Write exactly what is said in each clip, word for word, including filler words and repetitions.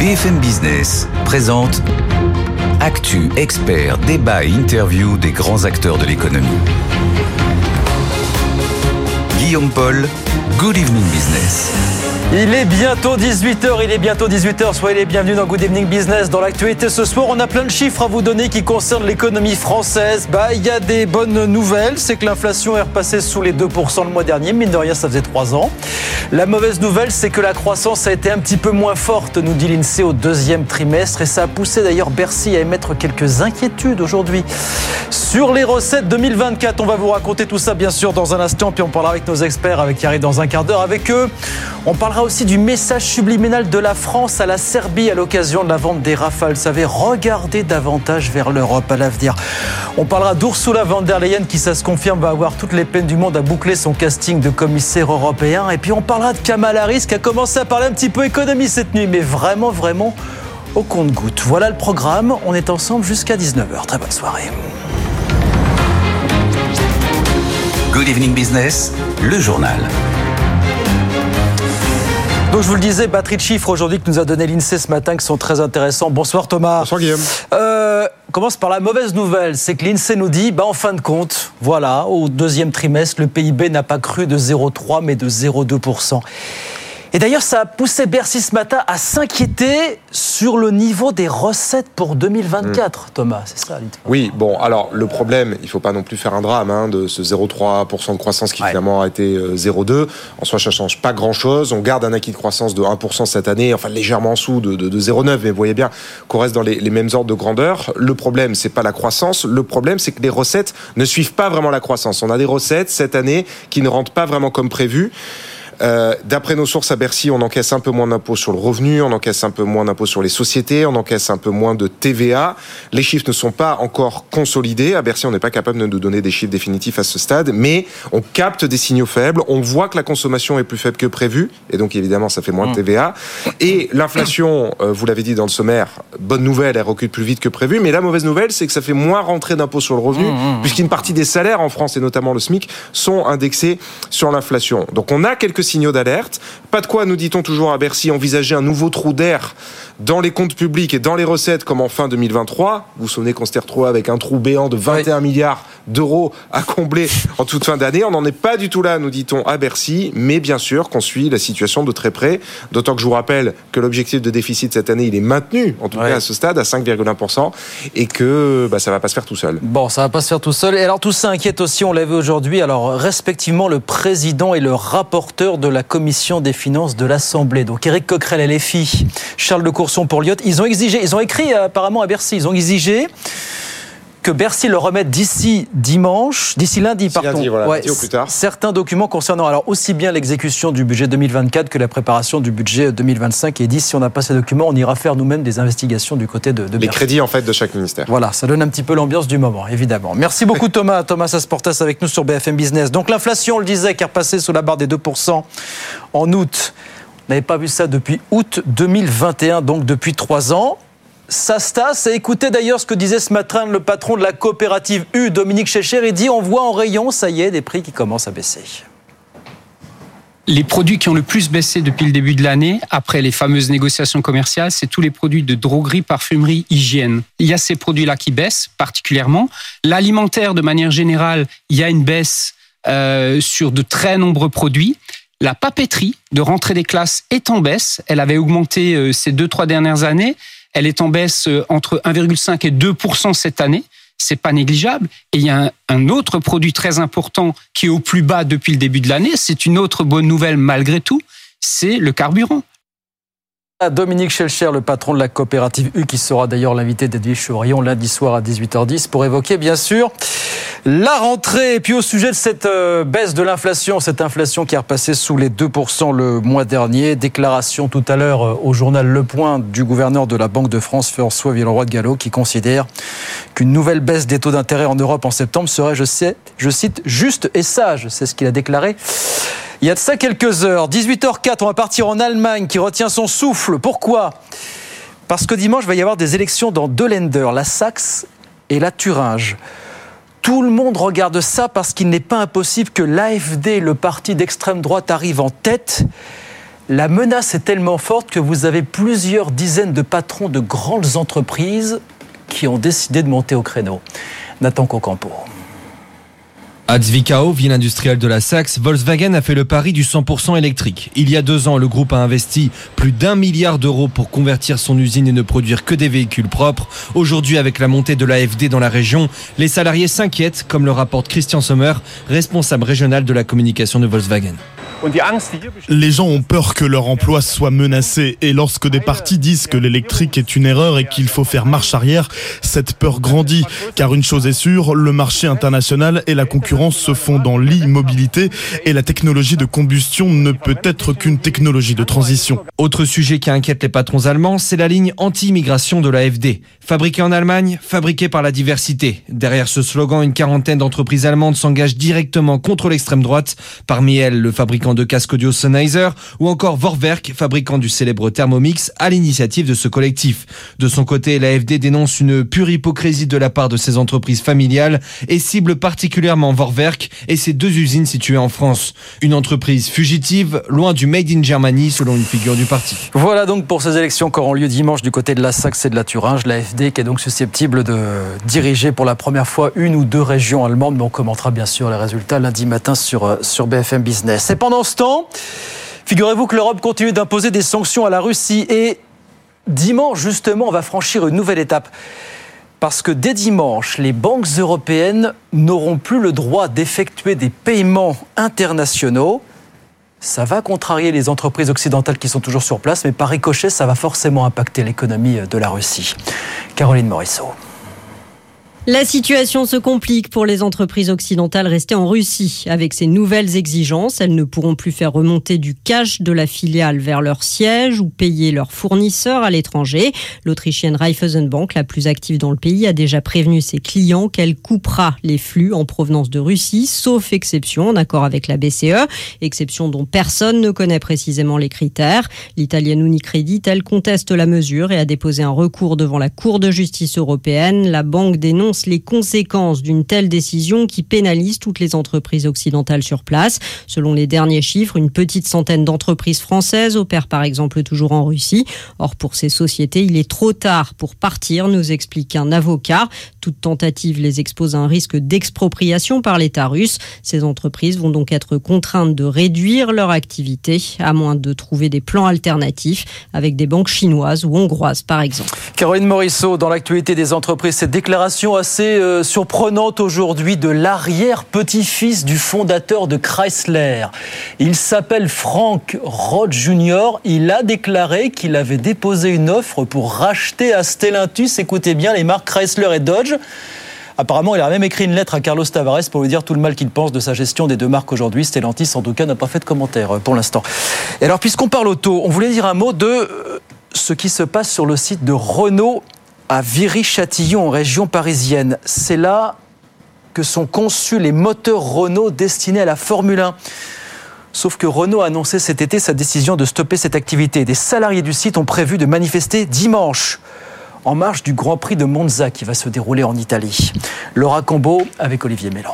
B F M Business présente Actu, experts, débat et interview des grands acteurs de l'économie. Guillaume Paul, Good Evening Business. Il est bientôt dix-huit heures, il est bientôt dix-huit heures, soyez les bienvenus dans Good Evening Business. Dans l'actualité ce soir, on a plein de chiffres à vous donner qui concernent l'économie française. Bah, il y a des bonnes nouvelles, c'est que l'inflation est repassée sous les deux pour cent le mois dernier, mine de rien ça faisait trois ans. La mauvaise nouvelle, c'est que la croissance a été un petit peu moins forte, nous dit l'INSEE au deuxième trimestre, et ça a poussé d'ailleurs Bercy à émettre quelques inquiétudes aujourd'hui. Sur les recettes deux mille vingt-quatre, on va vous raconter tout ça bien sûr dans un instant, puis on parlera avec nos experts avec qui arrivent dans un quart d'heure. Avec eux, on parlera aussi du message subliminal de la France à la Serbie à l'occasion de la vente des Rafales. Vous savez, regardez davantage vers l'Europe à l'avenir. On parlera d'Ursula von der Leyen qui, ça se confirme, va avoir toutes les peines du monde à boucler son casting de commissaire européen. Et puis on parlera de Kamala Harris qui a commencé à parler un petit peu économie cette nuit, mais vraiment, vraiment au compte-gouttes. Voilà le programme. On est ensemble jusqu'à dix-neuf heures. Très bonne soirée. Good Evening Business, le journal. Donc je vous le disais, batterie de chiffres aujourd'hui que nous a donné l'INSEE ce matin qui sont très intéressants. Bonsoir Thomas. Bonsoir Guillaume. Euh, on commence par la mauvaise nouvelle, c'est que l'INSEE nous dit, bah en fin de compte, voilà, au deuxième trimestre, le P I B n'a pas cru de zéro virgule trois mais de zéro virgule deux pour cent. Et d'ailleurs, ça a poussé Bercy ce matin à s'inquiéter sur le niveau des recettes pour deux mille vingt-quatre. Mmh. Thomas, c'est ça l'idée. Oui, bon, alors le problème, il ne faut pas non plus faire un drame hein, de ce zéro virgule trois pour cent de croissance qui ouais. finalement a été euh, zéro virgule deux. En soi, ça ne change pas grand-chose. On garde un acquis de croissance de un pour cent cette année, enfin légèrement en dessous de, de, de zéro virgule neuf, mais vous voyez bien qu'on reste dans les, les mêmes ordres de grandeur. Le problème, ce n'est pas la croissance. Le problème, c'est que les recettes ne suivent pas vraiment la croissance. On a des recettes cette année qui ne rentrent pas vraiment comme prévu. Euh, d'après nos sources à Bercy, on encaisse un peu moins d'impôts sur le revenu, on encaisse un peu moins d'impôts sur les sociétés, on encaisse un peu moins de T V A. Les chiffres ne sont pas encore consolidés. À Bercy, on n'est pas capable de nous donner des chiffres définitifs à ce stade, mais on capte des signaux faibles. On voit que la consommation est plus faible que prévu, et donc évidemment, ça fait moins de T V A. Et l'inflation, euh, vous l'avez dit dans le sommaire, bonne nouvelle, elle recule plus vite que prévu, mais la mauvaise nouvelle, c'est que ça fait moins rentrer d'impôts sur le revenu, mmh. puisqu'une partie des salaires en France, et notamment le SMIC, sont indexés sur l'inflation. Donc on a quelques signaux d'alerte. Pas de quoi, nous dit-on toujours à Bercy, envisager un nouveau trou d'air dans les comptes publics et dans les recettes comme en fin deux mille vingt-trois. Vous vous souvenez qu'on s'était retrouvé avec un trou béant de vingt et un oui. milliards d'euros à combler en toute fin d'année. On n'en est pas du tout là, nous dit-on, à Bercy, mais bien sûr qu'on suit la situation de très près. D'autant que je vous rappelle que l'objectif de déficit cette année, il est maintenu, en tout oui. cas à ce stade, à cinq virgule un pour cent, et que bah, ça ne va pas se faire tout seul. Bon, ça ne va pas se faire tout seul. Et alors tout ça inquiète aussi, on l'a vu aujourd'hui, alors respectivement le président et le rapporteur de la commission des finances de l'Assemblée. Donc Éric Coquerel, L F I, Charles de Courson pour Lyot, ils ont exigé, ils ont écrit apparemment à Bercy, ils ont exigé que Bercy le remette d'ici dimanche, d'ici lundi, d'ici pardon. Lundi, voilà, ouais, lundi ou plus tard. Certains documents concernant alors aussi bien l'exécution du budget deux mille vingt-quatre que la préparation du budget deux mille vingt-cinq. Et dit si on n'a pas ces documents, on ira faire nous-mêmes des investigations du côté de, de Bercy. Les crédits en fait de chaque ministère. Voilà, ça donne un petit peu l'ambiance du moment, évidemment. Merci beaucoup Thomas. Thomas Asportas avec nous sur B F M Business. Donc l'inflation, on le disait, qui est repassée sous la barre des deux pour cent en août. On n'avait pas vu ça depuis août deux mille vingt et un, donc depuis trois ans. Ça se tasse. Et écoutez d'ailleurs ce que disait ce matin le patron de la coopérative U, Dominique Schecher. Il dit on voit en rayon, ça y est, des prix qui commencent à baisser. Les produits qui ont le plus baissé depuis le début de l'année, après les fameuses négociations commerciales, c'est tous les produits de droguerie, parfumerie, hygiène. Il y a ces produits-là qui baissent particulièrement. L'alimentaire, de manière générale, il y a une baisse euh, sur de très nombreux produits. La papeterie de rentrée des classes est en baisse. Elle avait augmenté euh, ces deux, trois dernières années. Elle est en baisse euh, entre un virgule cinq et deux pour cent cette année. C'est pas négligeable. Et il y a un, un autre produit très important qui est au plus bas depuis le début de l'année. C'est une autre bonne nouvelle malgré tout. C'est le carburant. Dominique Schecher, le patron de la coopérative U, qui sera d'ailleurs l'invité d'Edwige Chevrillon lundi soir à dix-huit heures dix pour évoquer bien sûr la rentrée. Et puis au sujet de cette euh, baisse de l'inflation, cette inflation qui est repassée sous les deux pour cent le mois dernier, déclaration tout à l'heure euh, au journal Le Point du gouverneur de la Banque de France, François Villeroy de Galhau, qui considère qu'une nouvelle baisse des taux d'intérêt en Europe en septembre serait, je, sais, je cite, juste et sage. C'est ce qu'il a déclaré il y a de ça quelques heures. dix-huit heures zéro quatre, on va partir en Allemagne qui retient son souffle. Pourquoi ? Parce que dimanche, il va y avoir des élections dans deux Länder, la Saxe et la Thuringe. Tout le monde regarde ça parce qu'il n'est pas impossible que l'A F D, le parti d'extrême droite, arrive en tête. La menace est tellement forte que vous avez plusieurs dizaines de patrons de grandes entreprises qui ont décidé de monter au créneau. Nathan Cocampo. À Zwickau, ville industrielle de la Saxe, Volkswagen a fait le pari du cent pour cent électrique. Il y a deux ans, le groupe a investi plus d'un milliard d'euros pour convertir son usine et ne produire que des véhicules propres. Aujourd'hui, avec la montée de l'A F D dans la région, les salariés s'inquiètent, comme le rapporte Christian Sommer, responsable régional de la communication de Volkswagen. Les gens ont peur que leur emploi soit menacé et lorsque des partis disent que l'électrique est une erreur et qu'il faut faire marche arrière, cette peur grandit. Car une chose est sûre, le marché international et la concurrence se font dans l'e-mobilité et la technologie de combustion ne peut être qu'une technologie de transition. Autre sujet qui inquiète les patrons allemands, c'est la ligne anti-immigration de l'A F D. Fabriquée en Allemagne, fabriquée par la diversité. Derrière ce slogan, une quarantaine d'entreprises allemandes s'engagent directement contre l'extrême droite. Parmi elles, le fabricant de casques audio Sennheiser ou encore Vorwerk, fabricant du célèbre Thermomix, à l'initiative de ce collectif. De son côté, l'A F D dénonce une pure hypocrisie de la part de ces entreprises familiales et cible particulièrement Vorwerk et ses deux usines situées en France. Une entreprise fugitive, loin du Made in Germany, selon une figure du parti. Voilà donc pour ces élections qui auront lieu dimanche du côté de la Saxe et de la Thuringe. L'A F D qui est donc susceptible de diriger pour la première fois une ou deux régions allemandes. Mais on commentera bien sûr les résultats lundi matin sur, sur B F M Business. Et pendant ce temps, figurez-vous que l'Europe continue d'imposer des sanctions à la Russie et dimanche justement on va franchir une nouvelle étape. Parce que dès dimanche, les banques européennes n'auront plus le droit d'effectuer des paiements internationaux. Ça va contrarier les entreprises occidentales qui sont toujours sur place, mais par ricochet, ça va forcément impacter l'économie de la Russie. Caroline Morisseau. La situation se complique pour les entreprises occidentales restées en Russie. Avec ces nouvelles exigences, elles ne pourront plus faire remonter du cash de la filiale vers leur siège ou payer leurs fournisseurs à l'étranger. L'Autrichienne Raiffeisenbank, la plus active dans le pays, a déjà prévenu ses clients qu'elle coupera les flux en provenance de Russie, sauf exception en accord avec la B C E, exception dont personne ne connaît précisément les critères. L'italienne Unicredit, elle, conteste la mesure et a déposé un recours devant la Cour de justice européenne. La banque dénonce les conséquences d'une telle décision qui pénalise toutes les entreprises occidentales sur place. Selon les derniers chiffres, une petite centaine d'entreprises françaises opèrent par exemple toujours en Russie. Or, pour ces sociétés, il est trop tard pour partir, nous explique un avocat. Toute tentative les expose à un risque d'expropriation par l'État russe. Ces entreprises vont donc être contraintes de réduire leur activité, à moins de trouver des plans alternatifs avec des banques chinoises ou hongroises par exemple. Caroline Morisseau, dans l'actualité des entreprises, cette déclaration assez euh, surprenante aujourd'hui de l'arrière-petit-fils du fondateur de Chrysler. Il s'appelle Frank Roth junior Il a déclaré qu'il avait déposé une offre pour racheter à Stellantis, écoutez bien, les marques Chrysler et Dodge. Apparemment, il a même écrit une lettre à Carlos Tavares pour lui dire tout le mal qu'il pense de sa gestion des deux marques aujourd'hui. Stellantis, en tout cas, n'a pas fait de commentaire pour l'instant. Et alors, puisqu'on parle auto, on voulait dire un mot de ce qui se passe sur le site de Renault à Viry-Châtillon, en région parisienne. C'est là que sont conçus les moteurs Renault destinés à la Formule un. Sauf que Renault a annoncé cet été sa décision de stopper cette activité. Des salariés du site ont prévu de manifester dimanche, en marge du Grand Prix de Monza qui va se dérouler en Italie. Laura Combeau avec Olivier Mélan.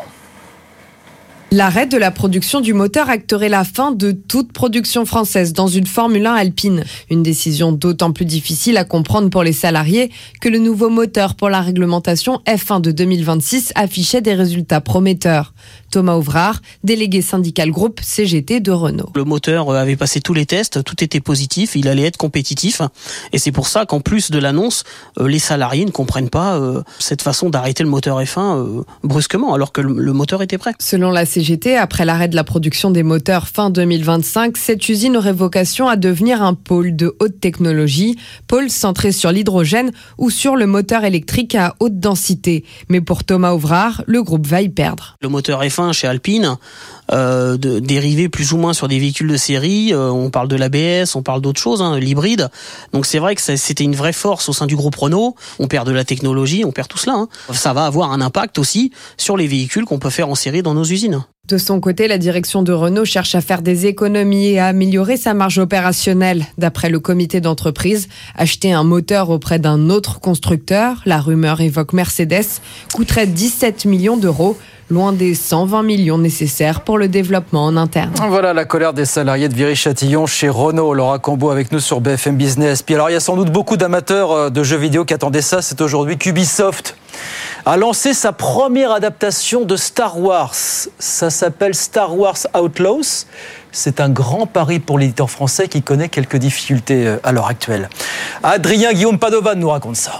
L'arrêt de la production du moteur acterait la fin de toute production française dans une Formule un alpine. Une décision d'autant plus difficile à comprendre pour les salariés que le nouveau moteur pour la réglementation F un de deux mille vingt-six affichait des résultats prometteurs. Thomas Ouvrard, délégué syndical groupe C G T de Renault. Le moteur avait passé tous les tests, tout était positif, il allait être compétitif. Et c'est pour ça qu'en plus de l'annonce, les salariés ne comprennent pas cette façon d'arrêter le moteur F un brusquement, alors que le moteur était prêt. Selon la C G T, après l'arrêt de la production des moteurs fin deux mille vingt-cinq, cette usine aurait vocation à devenir un pôle de haute technologie, pôle centré sur l'hydrogène ou sur le moteur électrique à haute densité. Mais pour Thomas Ouvrard, le groupe va y perdre. Le moteur F un chez Alpine, euh, de, dérivé plus ou moins sur des véhicules de série, euh, on parle de l'A B S, on parle d'autres choses, hein, l'hybride. Donc c'est vrai que ça, c'était une vraie force au sein du groupe Renault. On perd de la technologie, on perd tout cela. Hein. Ça va avoir un impact aussi sur les véhicules qu'on peut faire en série dans nos usines. De son côté, la direction de Renault cherche à faire des économies et à améliorer sa marge opérationnelle. D'après le comité d'entreprise, acheter un moteur auprès d'un autre constructeur, la rumeur évoque Mercedes, coûterait dix-sept millions d'euros, loin des cent vingt millions nécessaires pour le développement en interne. Voilà la colère des salariés de Viry-Châtillon chez Renault. Laura Cambo avec nous sur B F M Business. Puis alors, il y a sans doute beaucoup d'amateurs de jeux vidéo qui attendaient ça. C'est aujourd'hui qu'Ubisoft a lancé sa première adaptation de Star Wars. Ça s'appelle Star Wars Outlaws. C'est un grand pari pour l'éditeur français qui connaît quelques difficultés à l'heure actuelle. Adrien Guillaume Padovan nous raconte ça.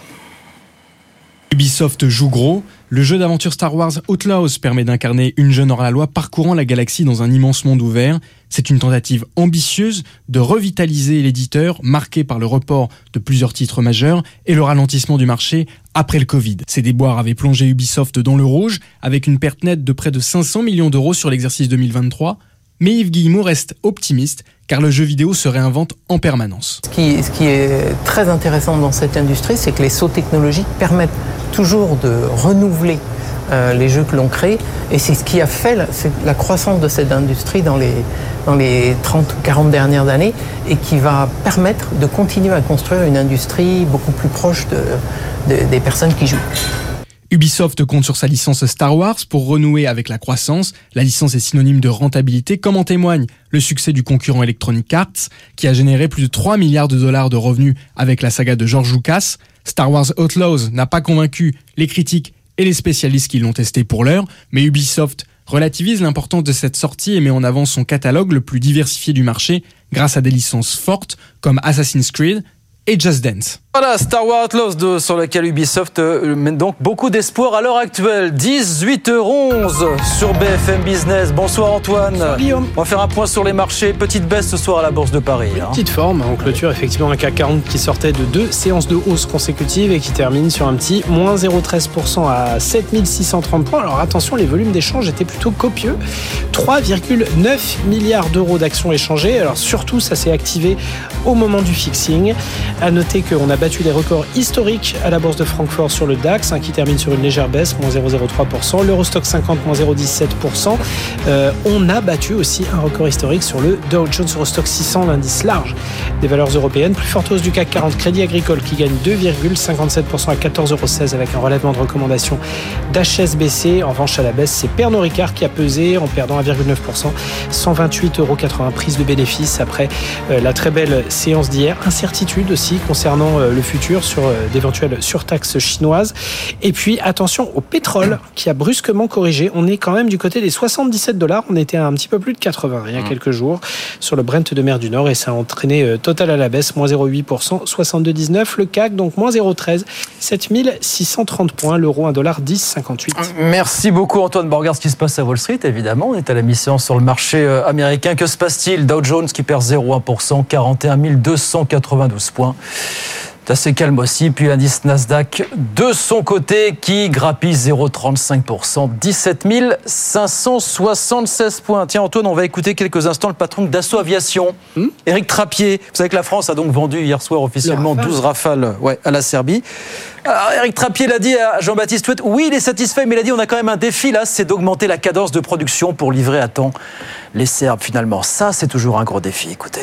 Ubisoft joue gros. Le jeu d'aventure Star Wars Outlaws permet d'incarner une jeune hors-la-loi parcourant la galaxie dans un immense monde ouvert. C'est une tentative ambitieuse de revitaliser l'éditeur, marqué par le report de plusieurs titres majeurs et le ralentissement du marché après le Covid. Ces déboires avaient plongé Ubisoft dans le rouge, avec une perte nette de près de cinq cents millions d'euros sur l'exercice deux mille vingt-trois. Mais Yves Guillemot reste optimiste, car le jeu vidéo se réinvente en permanence. Ce qui, ce qui est très intéressant dans cette industrie, c'est que les sauts technologiques permettent toujours de renouveler euh, les jeux que l'on crée. Et c'est ce qui a fait la, c'est la croissance de cette industrie dans les, dans les trente ou quarante dernières années et qui va permettre de continuer à construire une industrie beaucoup plus proche de, de, des personnes qui jouent. Ubisoft compte sur sa licence Star Wars pour renouer avec la croissance. La licence est synonyme de rentabilité, comme en témoigne le succès du concurrent Electronic Arts, qui a généré plus de trois milliards de dollars de revenus avec la saga de George Lucas. Star Wars Outlaws n'a pas convaincu les critiques et les spécialistes qui l'ont testé pour l'heure, mais Ubisoft relativise l'importance de cette sortie et met en avant son catalogue le plus diversifié du marché grâce à des licences fortes comme Assassin's Creed et Just Dance. Voilà, Star Wars Outlaws de, sur lequel Ubisoft euh, mène donc beaucoup d'espoir à l'heure actuelle. dix-huit heures onze sur B F M Business. Bonsoir Antoine. Bonsoir Guillaume. On va faire un point sur les marchés. Petite baisse ce soir à la Bourse de Paris. Une hein. petite forme. En clôture, effectivement, un C A C quarante qui sortait de deux séances de hausse consécutives et qui termine sur un petit moins zéro virgule treize pour cent à sept mille six cent trente points. Alors attention, les volumes d'échange étaient plutôt copieux. trois virgule neuf milliards d'euros d'actions échangées. Alors surtout, ça s'est activé au moment du fixing. À noter qu'on a battu les records historique à la bourse de Francfort sur le DAX, hein, qui termine sur une légère baisse, moins zéro virgule zéro trois pour cent. L'Eurostock cinquante, moins zéro virgule dix-sept pour cent. Euh, on a battu aussi un record historique sur le Dow Jones Eurostock six cents, l'indice large des valeurs européennes. Plus forte hausse du C A C quarante, Crédit Agricole qui gagne deux virgule cinquante-sept pour cent à quatorze euros seize avec un relèvement de recommandation d'H S B C. En revanche, à la baisse, c'est Pernod Ricard qui a pesé en perdant un virgule neuf pour cent, cent vingt-huit euros quatre-vingts prise de bénéfice après euh, la très belle séance d'hier. Incertitude aussi concernant euh, le futur sur euh, d'éventuelles surtaxes chinoises. Et puis attention au pétrole qui a brusquement corrigé. On est quand même du côté des soixante-dix-sept dollars. On était à un petit peu plus de quatre-vingts il y a quelques jours sur le Brent de mer du Nord et ça a entraîné euh, Total à la baisse, moins zéro virgule huit pour cent, soixante-deux virgule dix-neuf. Le C A C donc moins zéro virgule treize, sept mille six cent trente points. L'euro un dollar dix virgule cinquante-huit. Merci beaucoup Antoine. Bon, regarde ce qui se passe à Wall Street, évidemment. On est à la mi-séance sur le marché américain. Que se passe-t-il? Dow Jones qui perd zéro virgule un pour cent, quarante et un mille deux cent quatre-vingt-douze points. C'est assez calme aussi. Puis l'indice Nasdaq de son côté qui grappille zéro virgule trente-cinq pour cent, dix-sept mille cinq cent soixante-seize points. Tiens Antoine, on va écouter quelques instants le patron de Dassault Aviation, hmm Éric Trappier. Vous savez que la France a donc vendu hier soir officiellement Rafale. douze Rafales ouais, à la Serbie. Alors, Éric Trappier l'a dit à Jean-Baptiste Huet, oui il est satisfait, mais il a dit on a quand même un défi là, c'est d'augmenter la cadence de production pour livrer à temps les Serbes finalement. Ça c'est toujours un gros défi, écoutez.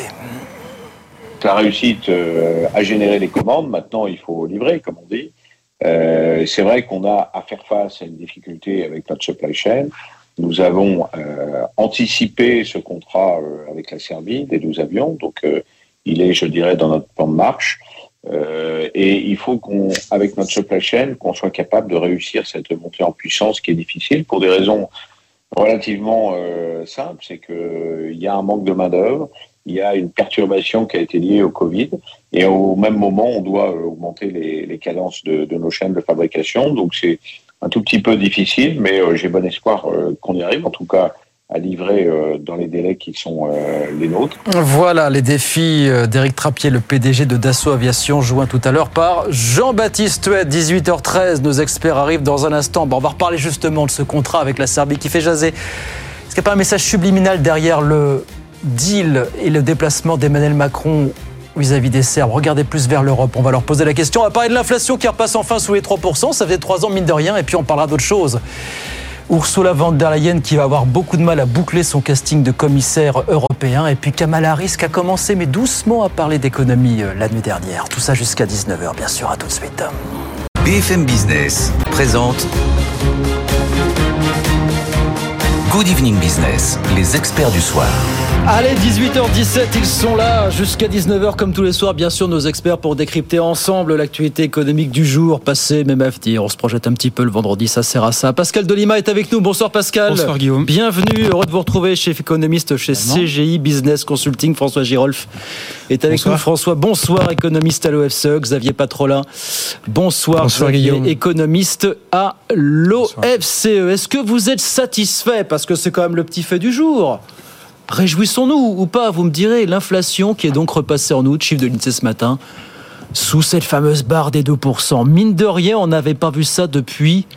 La réussite euh, à générer les commandes, maintenant il faut livrer, comme on dit. Euh, c'est vrai qu'on a à faire face à une difficulté avec notre supply chain. Nous avons euh, anticipé ce contrat euh, avec la Serbie des douze avions, donc euh, il est, je dirais, dans notre plan de marche. Euh, et il faut qu'on, avec notre supply chain, qu'on soit capable de réussir cette montée en puissance qui est difficile pour des raisons relativement euh, simples. C'est que il y a un manque de main d'œuvre. Il y a une perturbation qui a été liée au Covid et au même moment, on doit augmenter les, les cadences de, de nos chaînes de fabrication. Donc, c'est un tout petit peu difficile, mais euh, j'ai bon espoir euh, qu'on y arrive, en tout cas à livrer euh, dans les délais qui sont euh, les nôtres. Voilà les défis d'Éric Trappier, le P D G de Dassault Aviation, joint tout à l'heure par Jean-Baptiste Huet. dix-huit heures treize, nos experts arrivent dans un instant. Bon, on va reparler justement de ce contrat avec la Serbie qui fait jaser. Est-ce qu'il n'y a pas un message subliminal derrière le deal et le déplacement d'Emmanuel Macron vis-à-vis des Serbes? Regardez plus vers l'Europe, on va leur poser la question. On va parler de l'inflation qui repasse enfin sous les trois pour cent, ça faisait trois ans mine de rien, et puis on parlera d'autre chose. Ursula von der Leyen qui va avoir beaucoup de mal à boucler son casting de commissaire européen. Et puis Kamala Harris qui a commencé, mais doucement, à parler d'économie la nuit dernière. Tout ça jusqu'à dix-neuf heures, bien sûr. À tout de suite. B F M Business présente Good Evening Business, les experts du soir. Allez, dix-huit heures dix-sept, ils sont là jusqu'à dix-neuf heures comme tous les soirs. Bien sûr, nos experts pour décrypter ensemble l'actualité économique du jour, passé, même à venir. On se projette un petit peu le vendredi, ça sert à ça. Pascal Delima est avec nous. Bonsoir Pascal. Bonsoir Guillaume. Bienvenue, heureux de vous retrouver, chef économiste chez C G I Business Consulting. François Girolf est avec bonsoir. nous. François, bonsoir, économiste à l'O F C E. Xavier Patrolin, bonsoir, bonsoir Xavier, Guillaume. Économiste à l'O F C E. Est-ce que vous êtes satisfait, parce que c'est quand même le petit fait du jour? Réjouissons-nous ou pas, vous me direz. L'inflation qui est donc repassée en août, chiffre de l'INSEE ce matin, sous cette fameuse barre des deux pour cent. Mine de rien, on n'avait pas vu ça depuis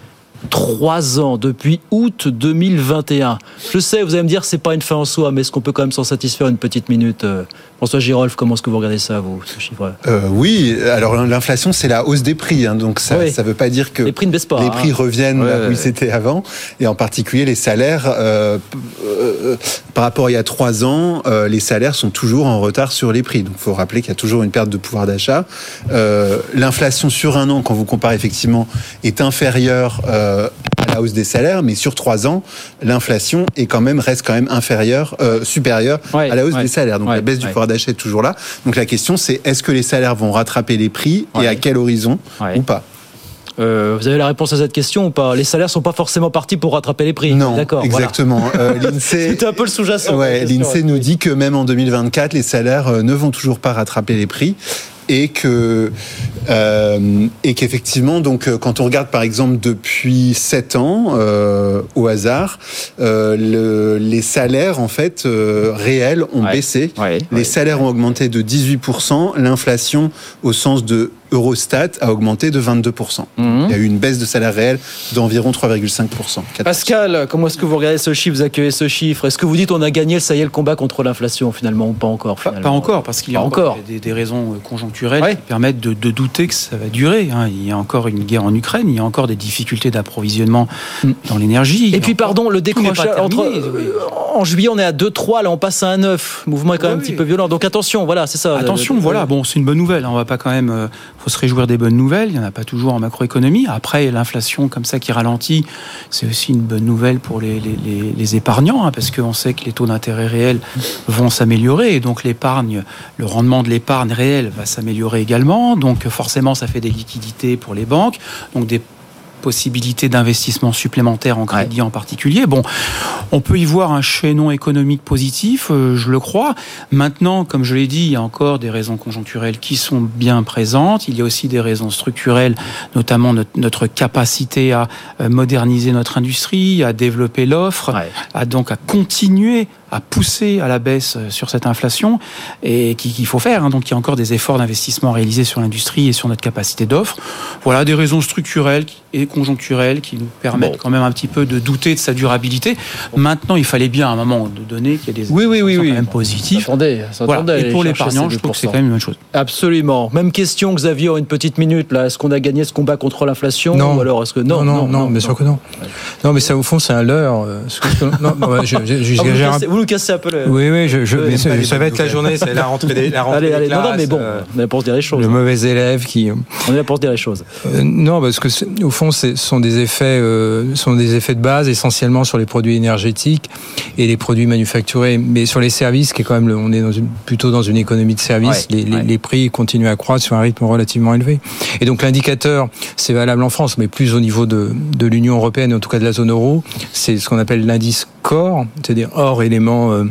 trois ans, depuis août deux mille vingt et un. Je sais, vous allez me dire, c'est pas une fin en soi, mais est-ce qu'on peut quand même s'en satisfaire une petite minute? François Girolf, comment est-ce que vous regardez ça, vous, ce chiffre? euh, Oui, alors l'inflation, c'est la hausse des prix, hein, donc ça ne oui. veut pas dire que les prix ne baissent pas. Les hein. prix reviennent ouais, là où ils étaient avant, et en particulier les salaires. Euh, euh, par rapport à il y a trois ans, euh, les salaires sont toujours en retard sur les prix. Donc il faut rappeler qu'il y a toujours une perte de pouvoir d'achat. Euh, l'inflation sur un an, quand vous comparez effectivement, est inférieure euh, à la hausse des salaires, mais sur trois ans, l'inflation est quand même reste quand même inférieure, euh, supérieure ouais, à la hausse ouais, des salaires. Donc ouais, la baisse du ouais. pouvoir d'achat est toujours là. Donc la question, c'est est-ce que les salaires vont rattraper les prix ouais. et à quel horizon ouais. ou pas? Euh, vous avez la réponse à cette question ou pas? Les salaires sont pas forcément partis pour rattraper les prix. Non, d'accord. Exactement. Voilà. Euh, l'INSEE, c'était un peu le sous-jacent. Ouais, l'INSEE nous dit que même en deux mille vingt-quatre, les salaires ne vont toujours pas rattraper les prix. Et que euh, et qu'effectivement, donc quand on regarde par exemple depuis sept ans euh, au hasard, euh, le, les salaires en fait euh, réels ont ouais. baissé. Ouais. Les ouais. salaires ont augmenté de dix-huit pour cent. L'inflation, au sens de Eurostat, a augmenté de vingt-deux pour cent. Mmh. Il y a eu une baisse de salaire réel d'environ trois virgule cinq pour cent. Pascal, comment est-ce que vous regardez ce chiffre, vous accueillez ce chiffre? Est-ce que vous dites on a gagné, ça y est, le combat contre l'inflation finalement ou pas encore pas, pas encore, parce qu'il y a encore, encore des, des raisons conjoncturelles ouais. qui permettent de, de douter que ça va durer. Hein. Il y a encore une guerre en Ukraine, il y a encore des difficultés d'approvisionnement mmh. dans l'énergie. Et puis pardon, le décrochage entre euh, en juillet on est à deux virgule trois, là on passe à un neuf. Le mouvement est quand ouais, même oui. un petit peu violent. Donc attention, voilà, c'est ça. Attention, le, voilà. Bon, c'est une bonne nouvelle. On va pas quand même. Euh, faut se réjouir des bonnes nouvelles. Il y en a pas toujours en macroéconomie. Après, l'inflation comme ça qui ralentit, c'est aussi une bonne nouvelle pour les les, les, les épargnants, hein, parce qu'on sait que les taux d'intérêt réels vont s'améliorer et donc l'épargne, le rendement de l'épargne réelle va s'améliorer également. Donc forcément, ça fait des liquidités pour les banques. Donc des possibilités d'investissement supplémentaires en crédit ouais. en particulier. Bon, on peut y voir un chaînon économique positif, euh, je le crois. Maintenant, comme je l'ai dit, il y a encore des raisons conjoncturelles qui sont bien présentes. Il y a aussi des raisons structurelles, notamment notre, notre capacité à moderniser notre industrie, à développer l'offre, ouais. à donc à continuer à pousser à la baisse sur cette inflation et qu'il faut faire. Hein. Donc il y a encore des efforts d'investissement réalisés sur l'industrie et sur notre capacité d'offre. Voilà des raisons structurelles et conjoncturelles qui nous permettent bon. quand même un petit peu de douter de sa durabilité. Maintenant, il fallait bien à un moment donné qu'il y ait des oui, oui, oui, oui. quand même positifs. Attendez, voilà. Et pour l'épargnant, je trouve que c'est quand même une bonne chose. Absolument. Même question, Xavier, une petite minute là. Est-ce qu'on a gagné ce combat contre l'inflation? Non. Ou alors est-ce que non, non, non, non, non bien sûr que non. Non, mais ça au fond c'est un leurre. Non, non, je, je, je, ah, vous, vous nous cassez un peu le... Oui, oui, je, je, mais ça, ça va être la journée, c'est la rentrée des, la rentrée allez, des allez, classes. Non, non, mais bon, euh, on est là pour se dire les choses. Le mauvais élève qui... On est là pour se dire les choses. Euh, non, parce que au fond, ce sont des effets, euh, sont des effets de base essentiellement sur les produits énergétiques et les produits manufacturés, mais sur les services, qui est quand même, le, on est dans une, plutôt dans une économie de services, ouais, les, ouais. les prix continuent à croître sur un rythme relativement élevé. Et donc l'indicateur, c'est valable en France, mais plus au niveau de, de l'Union européenne, en tout cas de la zone euro, c'est ce qu'on appelle l'indice core, c'est-à-dire hors éléments euh,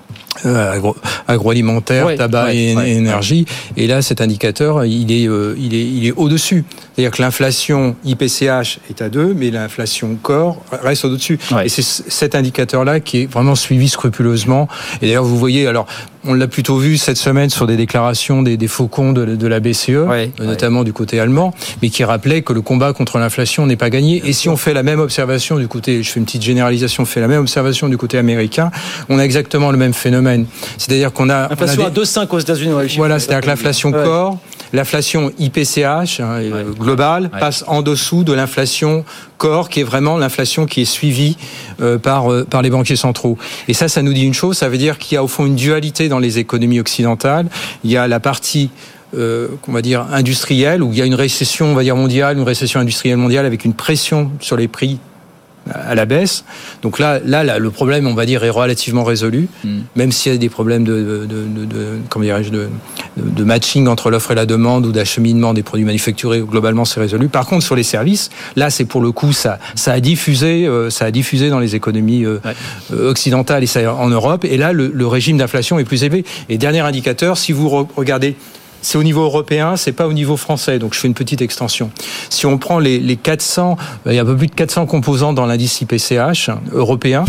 Agro, agroalimentaire, ouais, tabac ouais, et ouais, énergie. Ouais. Et là, cet indicateur, il est, euh, il est, il est au-dessus. C'est-à-dire que l'inflation I P C H est à deux, mais l'inflation corps reste au-dessus. Ouais. Et c'est cet indicateur-là qui est vraiment suivi scrupuleusement. Et d'ailleurs, vous voyez, alors, on l'a plutôt vu cette semaine sur des déclarations des, des faucons de, de la B C E, ouais, notamment ouais. du côté allemand, mais qui rappelait que le combat contre l'inflation n'est pas gagné. Et si on fait la même observation du côté, je fais une petite généralisation, on fait la même observation du côté américain, on a exactement le même phénomène. C'est-à-dire qu'on a... L'inflation à deux virgule cinq aux États-Unis. Ouais, voilà, c'est-à-dire que l'inflation ouais. corps, l'inflation I P C H hein, ouais. globale ouais. passe en dessous de l'inflation corps qui est vraiment l'inflation qui est suivie euh, par, euh, par les banquiers centraux. Et ça, ça nous dit une chose, ça veut dire qu'il y a au fond une dualité dans les économies occidentales. Il y a la partie Euh, qu'on va dire industrielle, où il y a une récession, on va dire mondiale, une récession industrielle mondiale avec une pression sur les prix à la baisse. Donc là, là, là le problème, on va dire, est relativement résolu, mm. même s'il y a des problèmes de, de, de, de, comment dirais-je, de, de, de matching entre l'offre et la demande ou d'acheminement des produits manufacturés. Globalement, c'est résolu. Par contre, sur les services, là, c'est pour le coup, ça, ça a diffusé, euh, ça a diffusé dans les économies euh, ouais. occidentales et ça en Europe. Et là, le, le régime d'inflation est plus élevé. Et dernier indicateur, si vous re- regardez c'est au niveau européen, c'est pas au niveau français. Donc je fais une petite extension. Si on prend les, les quatre cents, il y a un peu plus de quatre cents composants dans l'indice I P C H européen.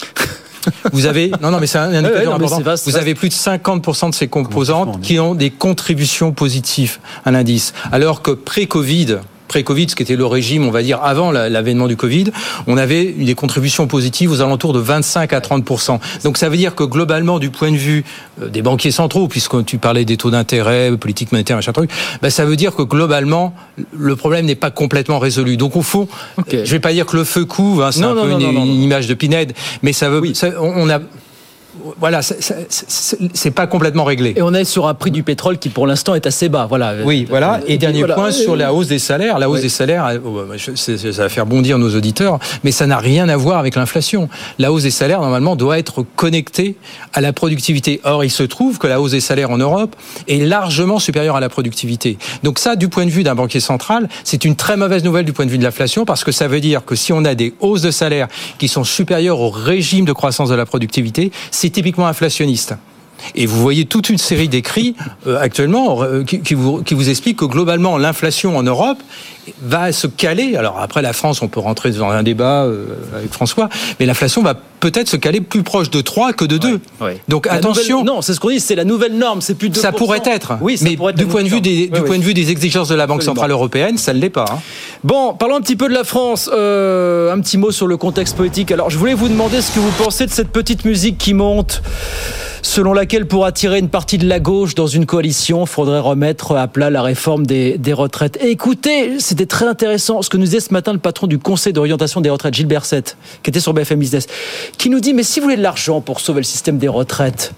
Vous avez, non, non, mais c'est un indicateur ouais, ouais, important. Vaste, vous vaste. avez plus de cinquante pour cent de ces composantes qui ont des contributions positives à l'indice. Alors que pré-Covid, pré-Covid, ce qui était le régime, on va dire, avant l'avènement du Covid, on avait des contributions positives aux alentours de vingt-cinq à trente pour cent. Donc ça veut dire que globalement, du point de vue des banquiers centraux, puisque tu parlais des taux d'intérêt, politique monétaire, machin truc, ben ça veut dire que globalement, le problème n'est pas complètement résolu. Donc au fond, okay. je vais pas dire que le feu couve, hein, c'est non, un non, peu non, une, non, non, une image de Pinède, mais ça veut, oui. ça, on a... Voilà, c'est, c'est, c'est pas complètement réglé. Et on est sur un prix du pétrole qui, pour l'instant, est assez bas. Voilà. Oui, voilà. Et dernier voilà. point sur la hausse des salaires. La hausse oui. des salaires, ça va faire bondir nos auditeurs, mais ça n'a rien à voir avec l'inflation. La hausse des salaires, normalement, doit être connectée à la productivité. Or, il se trouve que la hausse des salaires en Europe est largement supérieure à la productivité. Donc ça, du point de vue d'un banquier central, c'est une très mauvaise nouvelle du point de vue de l'inflation, parce que ça veut dire que si on a des hausses de salaires qui sont supérieures au régime de croissance de la productivité, c'est typiquement inflationniste. Et vous voyez toute une série d'écrits euh, actuellement euh, qui, qui, vous, qui vous expliquent que globalement l'inflation en Europe va se caler. Alors après la France, on peut rentrer dans un débat euh, avec François, mais l'inflation va peut-être se caler plus proche de trois que de deux. Ouais, ouais. Donc la attention. Nouvelle, non, c'est ce qu'on dit, c'est la nouvelle norme, c'est plus de deux pour cent. Ça pourrait être. Oui, ça mais pourrait être du point de vue des, oui, du oui. point de vue des exigences de la Banque Absolument. centrale européenne, ça ne l'est pas. Hein. Bon, parlons un petit peu de la France. Euh, un petit mot sur le contexte politique. Alors, je voulais vous demander ce que vous pensez de cette petite musique qui monte, selon laquelle pour attirer une partie de la gauche dans une coalition, il faudrait remettre à plat la réforme des, des retraites. Et écoutez, c'était très intéressant ce que nous disait ce matin le patron du Conseil d'orientation des retraites, Gilles Berset, qui était sur B F M Business, qui nous dit, mais si vous voulez de l'argent pour sauver le système des retraites,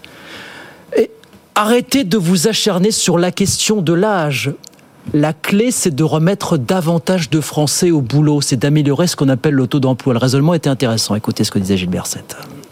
et arrêtez de vous acharner sur la question de l'âge. La clé, c'est de remettre davantage de Français au boulot, c'est d'améliorer ce qu'on appelle le taux d'emploi. Le raisonnement était intéressant. Écoutez ce que disait Gilles Berset.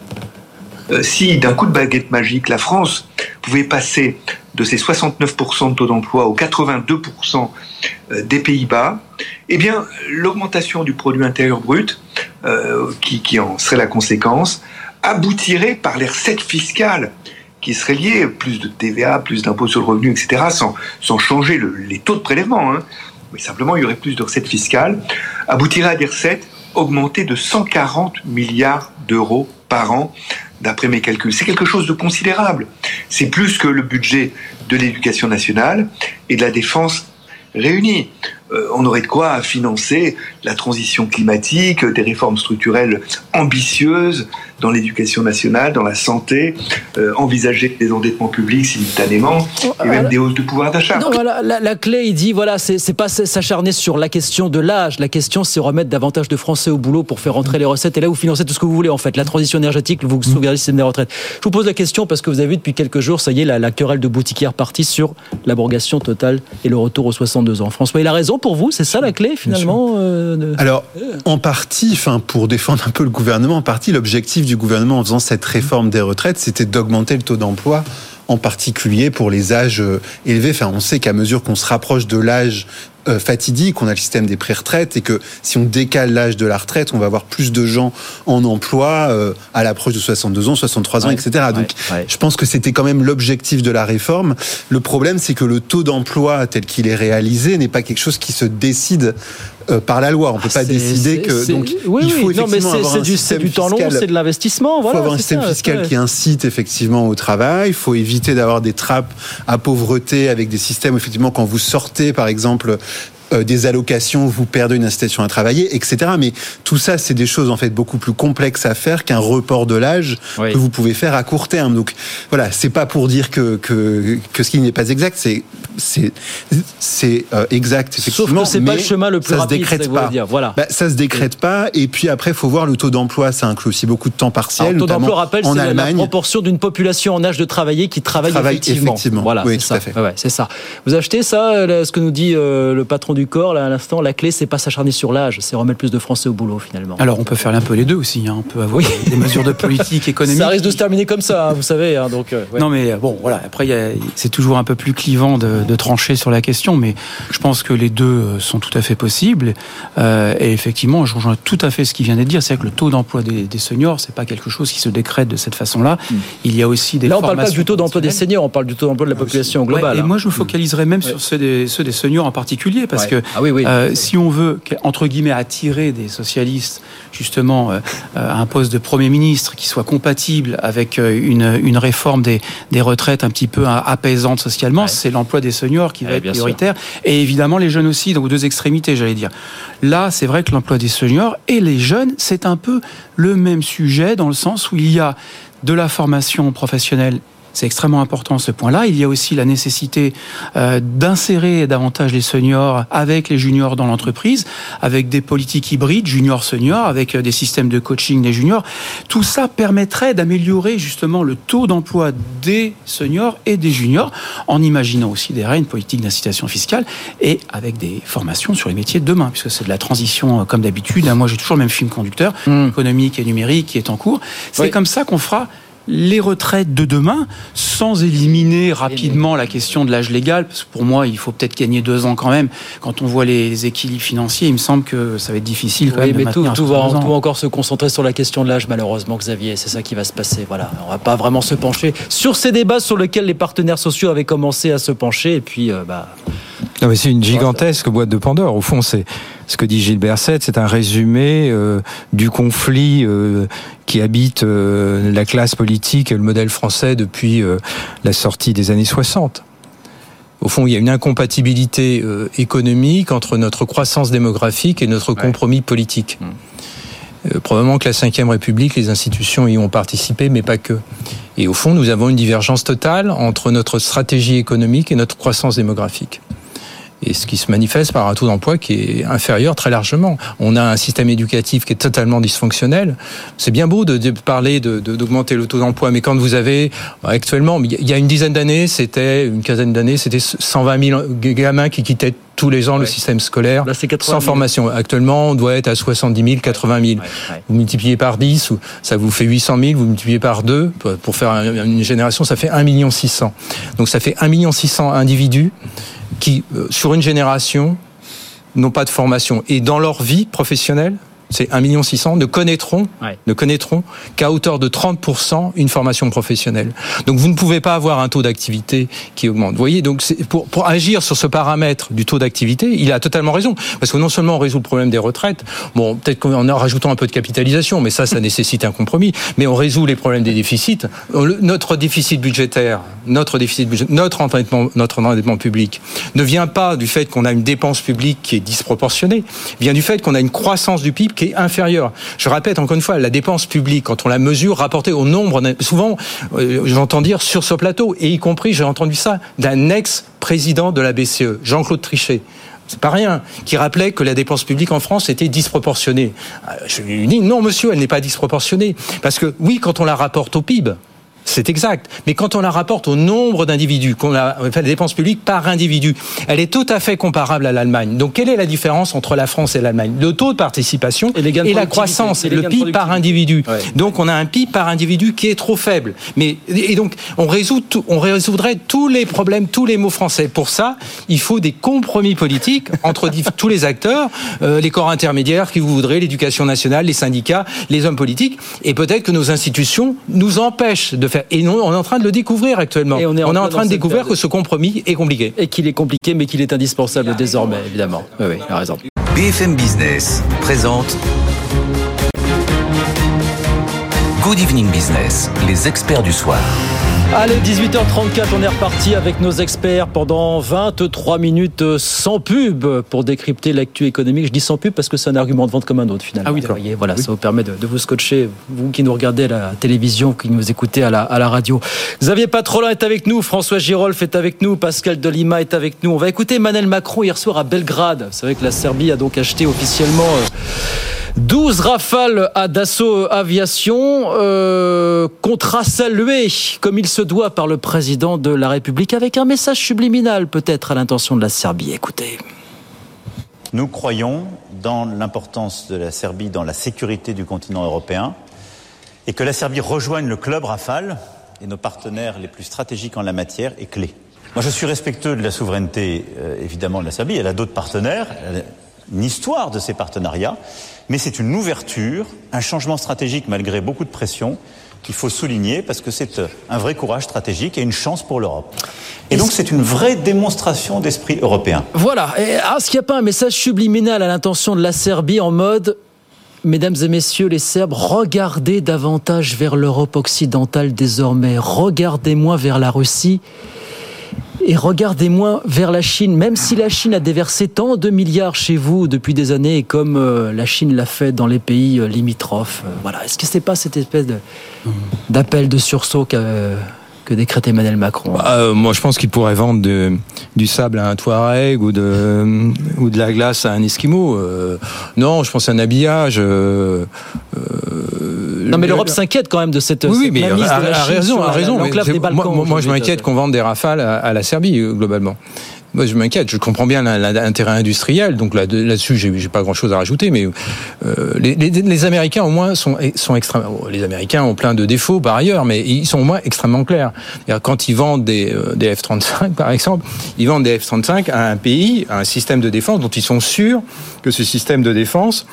Euh, si d'un coup de baguette magique, la France pouvait passer de ses soixante-neuf pour cent de taux d'emploi aux quatre-vingt-deux pour cent des Pays-Bas, eh bien, l'augmentation du produit intérieur brut, euh, qui, qui en serait la conséquence, aboutirait par les recettes fiscales qui seraient liées, plus de T V A, plus d'impôts sur le revenu, et cetera, sans, sans changer le, les taux de prélèvement, hein, mais simplement il y aurait plus de recettes fiscales, aboutirait à des recettes augmentées de cent quarante milliards d'euros par an, d'après mes calculs. C'est quelque chose de considérable. C'est plus que le budget de l'éducation nationale et de la défense réunis. Euh, on aurait de quoi financer la transition climatique, des réformes structurelles ambitieuses dans l'éducation nationale, dans la santé, euh, envisager des endettements publics simultanément et même des hausses de pouvoir d'achat. Non, voilà, la, la clé, il dit, voilà, c'est, c'est pas s'acharner sur la question de l'âge. La question, c'est remettre davantage de Français au boulot pour faire rentrer les recettes. Et là, vous financez tout ce que vous voulez, en fait. La transition énergétique, vous sauvegardez le système des retraites. Je vous pose la question parce que vous avez vu depuis quelques jours, ça y est, la, la querelle de boutiquière partie sur l'abrogation totale et le retour aux soixante-deux ans. François, il a raison pour vous, c'est ça la clé finalement euh, de... Alors, en partie, enfin, pour défendre un peu le gouvernement, en partie, l'objectif du gouvernement en faisant cette réforme des retraites, c'était d'augmenter le taux d'emploi, en particulier pour les âges élevés. Enfin, on sait qu'à mesure qu'on se rapproche de l'âge euh, fatidique, on a le système des pré-retraites et que si on décale l'âge de la retraite, on va avoir plus de gens en emploi euh, à l'approche de soixante-deux ans, soixante-trois ans, ouais, et cetera. Donc, ouais, ouais. Je pense que c'était quand même l'objectif de la réforme. Le problème, c'est que le taux d'emploi tel qu'il est réalisé n'est pas quelque chose qui se décide Euh, par la loi. On ne peut ah, pas c'est, décider c'est, que... C'est, donc, oui, il faut oui, non, mais c'est, avoir c'est, un du, c'est du temps fiscal, long, c'est de l'investissement. Voilà, il faut avoir un système ça, fiscal ouais. qui incite effectivement au travail. Il faut éviter d'avoir des trappes à pauvreté avec des systèmes, effectivement, quand vous sortez, par exemple, euh, des allocations, vous perdez une incitation à travailler, et cetera. Mais tout ça, c'est des choses en fait beaucoup plus complexes à faire qu'un report de l'âge oui. que vous pouvez faire à court terme. Donc voilà, c'est pas pour dire que que, que ce qui n'est pas exact, c'est c'est c'est euh, exact effectivement. Sauf que c'est pas le chemin le plus ça rapide. Se décrète ça pas. Dire. Voilà. Bah, ça se décrète oui. pas. Et puis après, faut voir le taux d'emploi. Ça inclut aussi beaucoup de temps partiel. Alors, le taux d'emploi, rappelle, en c'est Allemagne. la proportion d'une population en âge de travailler qui travaille, travaille effectivement. effectivement. Voilà, oui, c'est tout ça. à fait. Ouais, ouais, c'est ça. Vous achetez ça, là, ce que nous dit euh, le patron du corps là à l'instant. La clé, c'est pas s'acharner sur l'âge, c'est remettre plus de Français au boulot finalement. Alors on peut faire un peu les deux aussi. Hein. On peut avoir oui. des mesures de politique économique. Ça risque de se terminer comme ça, hein, vous savez. Hein, donc. Euh, ouais. Non mais bon, voilà. Après, y a, c'est toujours un peu plus clivant de, de trancher sur la question, mais je pense que les deux sont tout à fait possibles. Euh, et effectivement, je rejoins tout à fait ce qui vient d'être dit. C'est que le taux d'emploi des, des seniors, c'est pas quelque chose qui se décrète de cette façon-là. Mmh. Il y a aussi des Là, on formations. parle pas du taux d'emploi des seniors, on parle du taux d'emploi de la population ouais, globale. Et hein. moi, je me focaliserais même ouais. sur ceux des, ceux des seniors en particulier, parce ouais. que ah, oui, oui. Euh, si on veut, entre guillemets, attirer des socialistes justement euh, à un poste de Premier ministre qui soit compatible avec une, une réforme des, des retraites un petit peu apaisante socialement, ouais. c'est l'emploi des seniors qui va ouais, être prioritaire. Sûr. Et évidemment, les jeunes aussi, donc aux deux extrémités, j'allais dire. Là, c'est vrai que l'emploi des seniors et les jeunes, c'est un peu le même sujet dans le sens où il y a de la formation professionnelle. C'est extrêmement important ce point-là. Il y a aussi la nécessité euh, d'insérer davantage les seniors avec les juniors dans l'entreprise, avec des politiques hybrides, juniors-seniors, avec des systèmes de coaching des juniors. Tout ça permettrait d'améliorer justement le taux d'emploi des seniors et des juniors, en imaginant aussi derrière une politique d'incitation fiscale et avec des formations sur les métiers de demain, puisque c'est de la transition comme d'habitude. Moi, j'ai toujours le même film conducteur, mmh. économique et numérique, qui est en cours. C'est oui. comme ça qu'on fera les retraites de demain, sans éliminer rapidement la question de l'âge légal, parce que pour moi, il faut peut-être gagner deux ans quand même. Quand on voit les équilibres financiers, il me semble que ça va être difficile quand oui, même mais de tout, maintenir tout va, tout va encore se concentrer sur la question de l'âge, malheureusement, Xavier. C'est ça qui va se passer. Voilà, on va pas vraiment se pencher sur ces débats sur lesquels les partenaires sociaux avaient commencé à se pencher, et puis, euh, bah. Non, mais c'est une gigantesque boîte de Pandore. Au fond, c'est ce que dit Gilles Berset, c'est un résumé euh, du conflit euh, qui habite euh, la classe politique et le modèle français depuis euh, la sortie des années soixante. Au fond, il y a une incompatibilité euh, économique entre notre croissance démographique et notre ouais. compromis politique. Mmh. Euh, probablement que la cinquième République, les institutions y ont participé, mais pas que. Et au fond, nous avons une divergence totale entre notre stratégie économique et notre croissance démographique. Et ce qui se manifeste par un taux d'emploi qui est inférieur très largement. On a un système éducatif qui est totalement dysfonctionnel. C'est bien beau de, de parler de, de, d'augmenter le taux d'emploi, mais quand vous avez actuellement, il y a une dizaine d'années, c'était une quinzaine d'années, c'était cent vingt mille gamins qui quittaient tous les ans ouais. le système scolaire Là, sans formation. Actuellement, on doit être à soixante-dix mille, quatre-vingt mille. Ouais, ouais. Vous multipliez par dix, ça vous fait huit cent mille, vous multipliez par deux, pour faire une génération, ça fait un million six cents. Donc ça fait un million six cents individus qui, sur une génération, n'ont pas de formation. Et dans leur vie professionnelle, c'est un million six cents, ne connaîtront, ouais. ne connaîtront qu'à hauteur de trente pour cent une formation professionnelle. Donc vous ne pouvez pas avoir un taux d'activité qui augmente. Vous voyez, donc c'est pour, pour agir sur ce paramètre du taux d'activité, il a totalement raison. Parce que non seulement on résout le problème des retraites, bon, peut-être qu'en rajoutant un peu de capitalisation, mais ça, ça nécessite un compromis, mais on résout les problèmes des déficits. Notre déficit budgétaire, notre déficit budgétaire, notre endettement, notre endettement public ne vient pas du fait qu'on a une dépense publique qui est disproportionnée, vient du fait qu'on a une croissance du P I B qui est inférieure. Je répète encore une fois, la dépense publique, quand on la mesure rapportée au nombre, souvent, euh, j'entends dire sur ce plateau, et y compris, j'ai entendu ça d'un ex-président de la B C E, Jean-Claude Trichet. C'est pas rien, qui rappelait que la dépense publique en France était disproportionnée. Je lui dis, non monsieur, elle n'est pas disproportionnée. Parce que oui, quand on la rapporte au P I B, c'est exact. Mais quand on la rapporte au nombre d'individus, qu'on a fait la dépense publique par individu, elle est tout à fait comparable à l'Allemagne. Donc, quelle est la différence entre la France et l'Allemagne ? Le taux de participation et, et la croissance, et le P I B par individu. Ouais. Donc, on a un P I B par individu qui est trop faible. Mais, et donc, on résout tout, on résoudrait tous les problèmes, tous les maux français. Pour ça, il faut des compromis politiques entre tous les acteurs, euh, les corps intermédiaires qui vous voudraient, l'éducation nationale, les syndicats, les hommes politiques. Et peut-être que nos institutions nous empêchent de faire. Et non, on est en train de le découvrir actuellement. Et on est en, on est en train de découvrir période. Que ce compromis est compliqué. Et qu'il est compliqué, mais qu'il est indispensable désormais, évidemment. Oui, oui, il a raison. B F M Business présente Good Evening Business, les experts du soir. Allez, dix-huit heures trente-quatre, on est reparti avec nos experts pendant vingt-trois minutes sans pub pour décrypter l'actu économique. Je dis sans pub parce que c'est un argument de vente comme un autre finalement. Ah oui, d'accord. Vous voyez, voilà, oui. Ça vous permet de, de vous scotcher, vous qui nous regardez à la télévision, qui nous écoutez à la, à la radio. Xavier Patrolin est avec nous, François Girolf est avec nous, Pascal Delima est avec nous. On va écouter Emmanuel Macron hier soir à Belgrade. Vous savez que la Serbie a donc acheté officiellement douze Rafales à Dassault Aviation, euh, contrat salué comme il se doit par le président de la République, avec un message subliminal peut-être à l'intention de la Serbie. Écoutez. Nous croyons dans l'importance de la Serbie dans la sécurité du continent européen et que la Serbie rejoigne le club Rafale et nos partenaires les plus stratégiques en la matière est clé. Moi je suis respectueux de la souveraineté euh, évidemment de la Serbie, elle a d'autres partenaires, elle a une histoire de ces partenariats. Mais c'est une ouverture, un changement stratégique malgré beaucoup de pression qu'il faut souligner parce que c'est un vrai courage stratégique et une chance pour l'Europe. Et, et donc c'est une vraie démonstration d'esprit européen. Voilà. Et, est-ce qu'il n'y a pas un message subliminal à l'intention de la Serbie en mode « Mesdames et messieurs les Serbes, regardez davantage vers l'Europe occidentale désormais, regardez moins vers la Russie ». Et regardez-moi vers la Chine, même si la Chine a déversé tant de milliards chez vous depuis des années, comme euh, la Chine l'a fait dans les pays euh, limitrophes. Euh, voilà. Est-ce que c'est pas cette espèce de, d'appel de sursaut qu'a, euh, que décrète Emmanuel Macron? bah, euh, Moi, je pense qu'il pourrait vendre de, du sable à un Touareg ou de, ou de la glace à un Esquimau. Euh, non, je pense à un habillage. Euh, euh, non, mais l'Europe s'inquiète quand même de cette, oui, cette mais mainmise a, de la a Chine raison, sur a la, raison. l'enclave des Balkans. Moi, moi je m'inquiète qu'on vende des Rafales à, à la Serbie, globalement. Moi, je m'inquiète. Je comprends bien l'intérêt industriel, donc là, là-dessus, j'ai, j'ai pas grand-chose à rajouter. Mais euh, les, les, les Américains, au moins, sont, sont extrêmement. Les Américains ont plein de défauts par ailleurs, mais ils sont au moins extrêmement clairs. Quand ils vendent des, des F trente-cinq, par exemple, ils vendent des F trente-cinq à un pays, à un système de défense dont ils sont sûrs que ce système de défense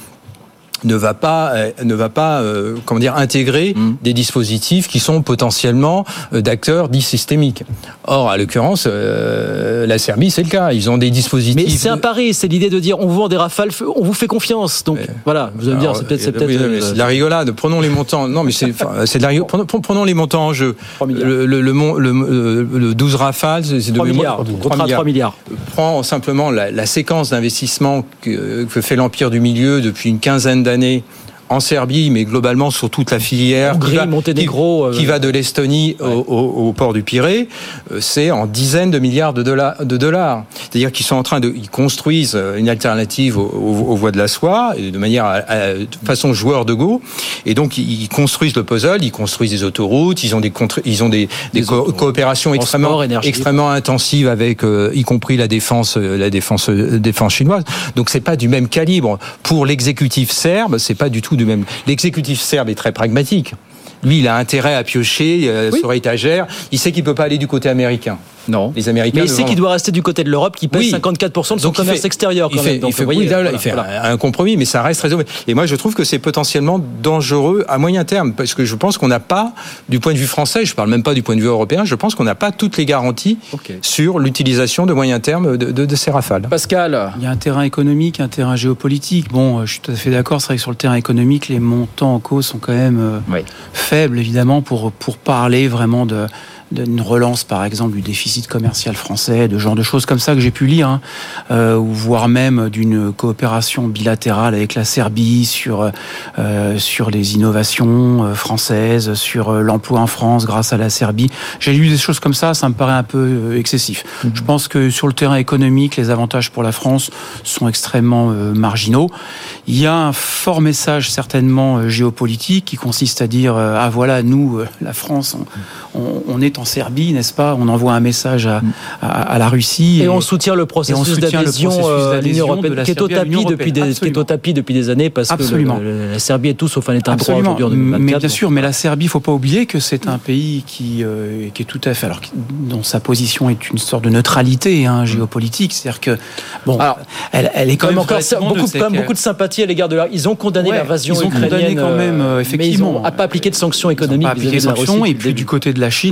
ne va pas, euh, ne va pas, euh, comment dire, intégrer mmh. des dispositifs qui sont potentiellement euh, d'acteurs dits systémiques. Or, à l'occurrence, euh, la Serbie, c'est le cas. Ils ont des dispositifs. Mais c'est un pari. C'est l'idée de dire, on vous vend des Rafales, on vous fait confiance. Donc, euh, voilà. Vous allez me dire, c'est peut-être, c'est peut-être. Oui, euh, c'est de la rigolade. Prenons les montants. Non, mais c'est, c'est de la rigolade. Prenons, prenons les montants en jeu. Le, le, le, le, le douze Rafales, c'est de trois milliards. Contrat de trois milliards. Prends simplement la, la séquence d'investissement que, que fait l'Empire du Milieu depuis une quinzaine d'années en Serbie, mais globalement sur toute la filière Hongrie, qui, va, Monténégro, qui, qui va de l'Estonie ouais. au, au, au port du Pirée, c'est en dizaines de milliards de dollars. De dollars. C'est-à-dire qu'ils sont en train de, ils construisent une alternative aux, aux, aux voies de la soie, de manière à, à, de façon joueur de go, et donc ils construisent le puzzle, ils construisent des autoroutes, ils ont des contre, ils ont des, des, des co- coopérations extrêmement, extrêmement intensives avec, euh, y compris la défense, la défense, défense chinoise. Donc c'est pas du même calibre. Pour l'exécutif serbe, c'est pas du tout du même. L'exécutif serbe est très pragmatique. Lui, il a intérêt à piocher euh, oui. sur étagère. Il sait qu'il peut pas aller du côté américain. Non. Les Américains. Mais il sait vendent... qu'il doit rester du côté de l'Europe, qui pèse oui. cinquante-quatre pour cent de son donc commerce fait, extérieur. Quand il fait, même. Donc, il fait, voyez, oui, là, voilà, il fait voilà. un compromis, mais ça reste raisonnable. Et moi, je trouve que c'est potentiellement dangereux à moyen terme, parce que je pense qu'on n'a pas, du point de vue français, je parle même pas du point de vue européen, je pense qu'on n'a pas toutes les garanties okay. sur l'utilisation de moyen terme de, de, de ces Rafales. Pascal, il y a un terrain économique, un terrain géopolitique. Bon, je suis tout à fait d'accord. C'est vrai que sur le terrain économique, les montants en cause sont quand même euh, oui. faibles, évidemment, pour pour parler vraiment de d'une relance, par exemple, du déficit commercial français, de genre de choses comme ça que j'ai pu lire, hein, euh, ou voire même d'une coopération bilatérale avec la Serbie sur euh, sur les innovations euh, françaises, sur euh, l'emploi en France grâce à la Serbie. J'ai lu des choses comme ça, ça me paraît un peu euh, excessif. Mmh. Je pense que sur le terrain économique, les avantages pour la France sont extrêmement euh, marginaux. Il y a un fort message certainement euh, géopolitique qui consiste à dire euh, ah voilà, nous, euh, la France, on, on, on est en Serbie, n'est-ce pas? On envoie un message à, à, à la Russie. Et, et on soutient le processus soutient d'adhésion, le processus d'adhésion à l'Union européenne, qui est au tapis depuis des, qui est au tapis depuis des années, parce Absolument. que le, le, la Serbie est tout sauf un État droit aujourd'hui en deux mille vingt-quatre. Mais bien sûr, mais la Serbie, il ne faut pas oublier que c'est un pays qui, euh, qui est tout à fait, alors dont sa position est une sorte de neutralité hein, géopolitique, c'est-à-dire que bon, alors, elle, elle est quand même encore beaucoup, quand même beaucoup de sympathie à l'égard de la. Ils ont condamné ouais, l'invasion ukrainienne, ils ont condamné quand même, euh, effectivement, mais ils n'ont pas appliqué de sanctions économiques. Ils n'ont pas appliqué de sanctions, et puis du côté de la Chine, la Chine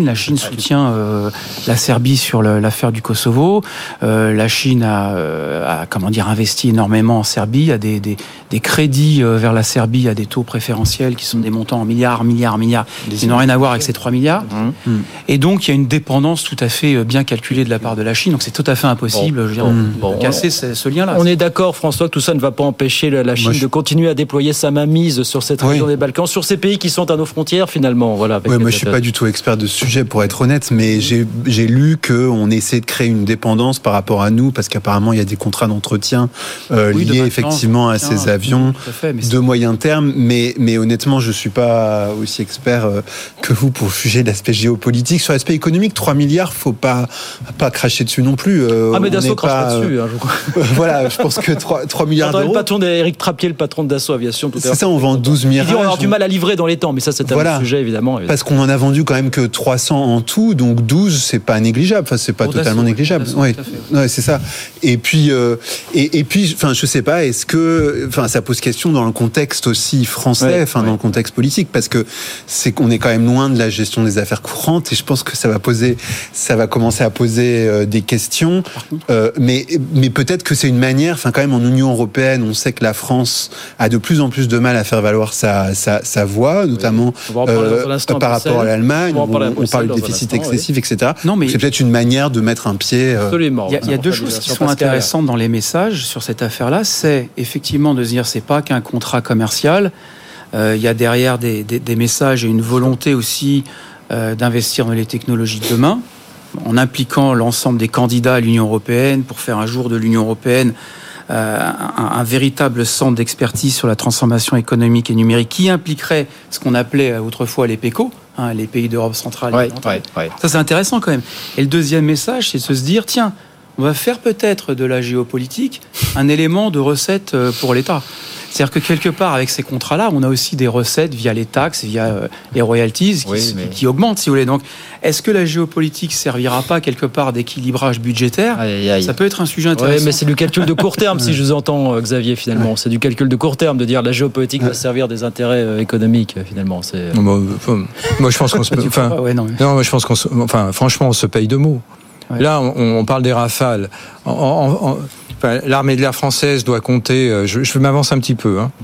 soutient euh, la Serbie sur le, l'affaire du Kosovo. Euh, la Chine a, euh, a, comment dire, investi énormément en Serbie. Il y a des, des, des crédits euh, vers la Serbie à des taux préférentiels qui sont des montants en milliards, milliards, milliards, qui n'ont rien à voir avec ces trois milliards. Mmh. Mmh. Et donc, il y a une dépendance tout à fait bien calculée de la part de la Chine. Donc, c'est tout à fait impossible bon, je veux dire, bon, de casser on, ce, ce lien-là. On est d'accord, François, que tout ça ne va pas empêcher la Chine Moi, je... de continuer à déployer sa mainmise sur cette région oui. des Balkans, sur ces pays qui sont à nos frontières, finalement. Voilà, oui, moi, je suis pas du tout expert de ce sujet, pour être honnête, mais j'ai, j'ai lu qu'on essaie de créer une dépendance par rapport à nous, parce qu'apparemment, il y a des contrats d'entretien euh, oui, liés de effectivement à ces avions fait, de moyen terme. Mais, mais honnêtement, je suis pas aussi expert euh, que vous pour juger l'aspect géopolitique. Sur l'aspect économique, trois milliards, faut pas, pas cracher dessus non plus. Euh, ah, mais Dassault crache pas dessus. Hein, je voilà, je pense que trois, trois milliards d'euros. Le patron d'Éric Trappier, le patron de Dassault Aviation, tout à l'heure. C'est ça, on vend douze mirages. Il dit on va avoir du mal à livrer dans les temps, mais ça, c'est un voilà. autre sujet, évidemment, évidemment. Parce qu'on en a vendu quand même que trois cents en tout, donc douze, c'est pas négligeable. Enfin, c'est pas pour totalement Dassault, négligeable. Oui, ouais. ouais, c'est ça. Et puis, euh, et, et puis, enfin, je sais pas, est-ce que, enfin, ça pose question dans le contexte aussi français, enfin, ouais, ouais. dans le contexte politique, parce que c'est qu'on est quand même loin de la gestion des affaires courantes, et je pense que ça va poser, ça va commencer à poser euh, des questions. Euh, mais, mais peut-être que c'est une manière, enfin, quand même, en Union européenne, on sait que la France a de plus en plus de mal à faire valoir sa, sa, sa voix, notamment oui. euh, par rapport à l'Allemagne. On, on, on parle du déficit excessif, oui. et cetera. Non, mais c'est peut-être une manière de mettre un pied. Euh... Absolument. Il y a, il y a deux choses qui sont intéressantes dans les messages sur cette affaire-là. C'est effectivement de se dire, c'est pas qu'un contrat commercial. Euh, il y a derrière des, des, des messages et une volonté aussi euh, d'investir dans les technologies de demain, en impliquant l'ensemble des candidats à l'Union européenne pour faire un jour de l'Union européenne euh, un, un véritable centre d'expertise sur la transformation économique et numérique qui impliquerait ce qu'on appelait autrefois les P E C O, hein, les pays d'Europe centrale. Ouais, ouais, ouais. Ça, c'est intéressant quand même. Et le deuxième message, c'est de se dire, tiens, on va faire peut-être de la géopolitique un élément de recette pour l'État. C'est-à-dire que quelque part, avec ces contrats-là, on a aussi des recettes via les taxes, via euh, les royalties qui, oui, mais... qui augmentent, si vous voulez. Donc, est-ce que la géopolitique servira pas quelque part d'équilibrage budgétaire ? Aïe, aïe. Ça peut être un sujet intéressant. Oui, mais c'est du calcul de court terme, si je vous entends, Xavier, finalement. C'est du calcul de court terme, de dire la géopolitique va servir des intérêts euh, économiques, finalement. C'est... Moi, moi, je pense qu'on se... Enfin, ouais, non, mais... non, moi, je pense qu'on se... Enfin, franchement, on se paye de mots. Ouais. Là, on, on parle des Rafales. En, en, en... Enfin, l'armée de l'air française doit compter, je, je m'avance un petit peu, hein,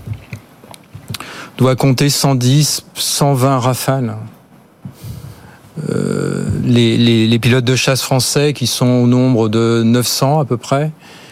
doit compter cent dix, cent vingt Rafales. Euh, les, les, les pilotes de chasse français, qui sont au nombre de neuf cents à peu près,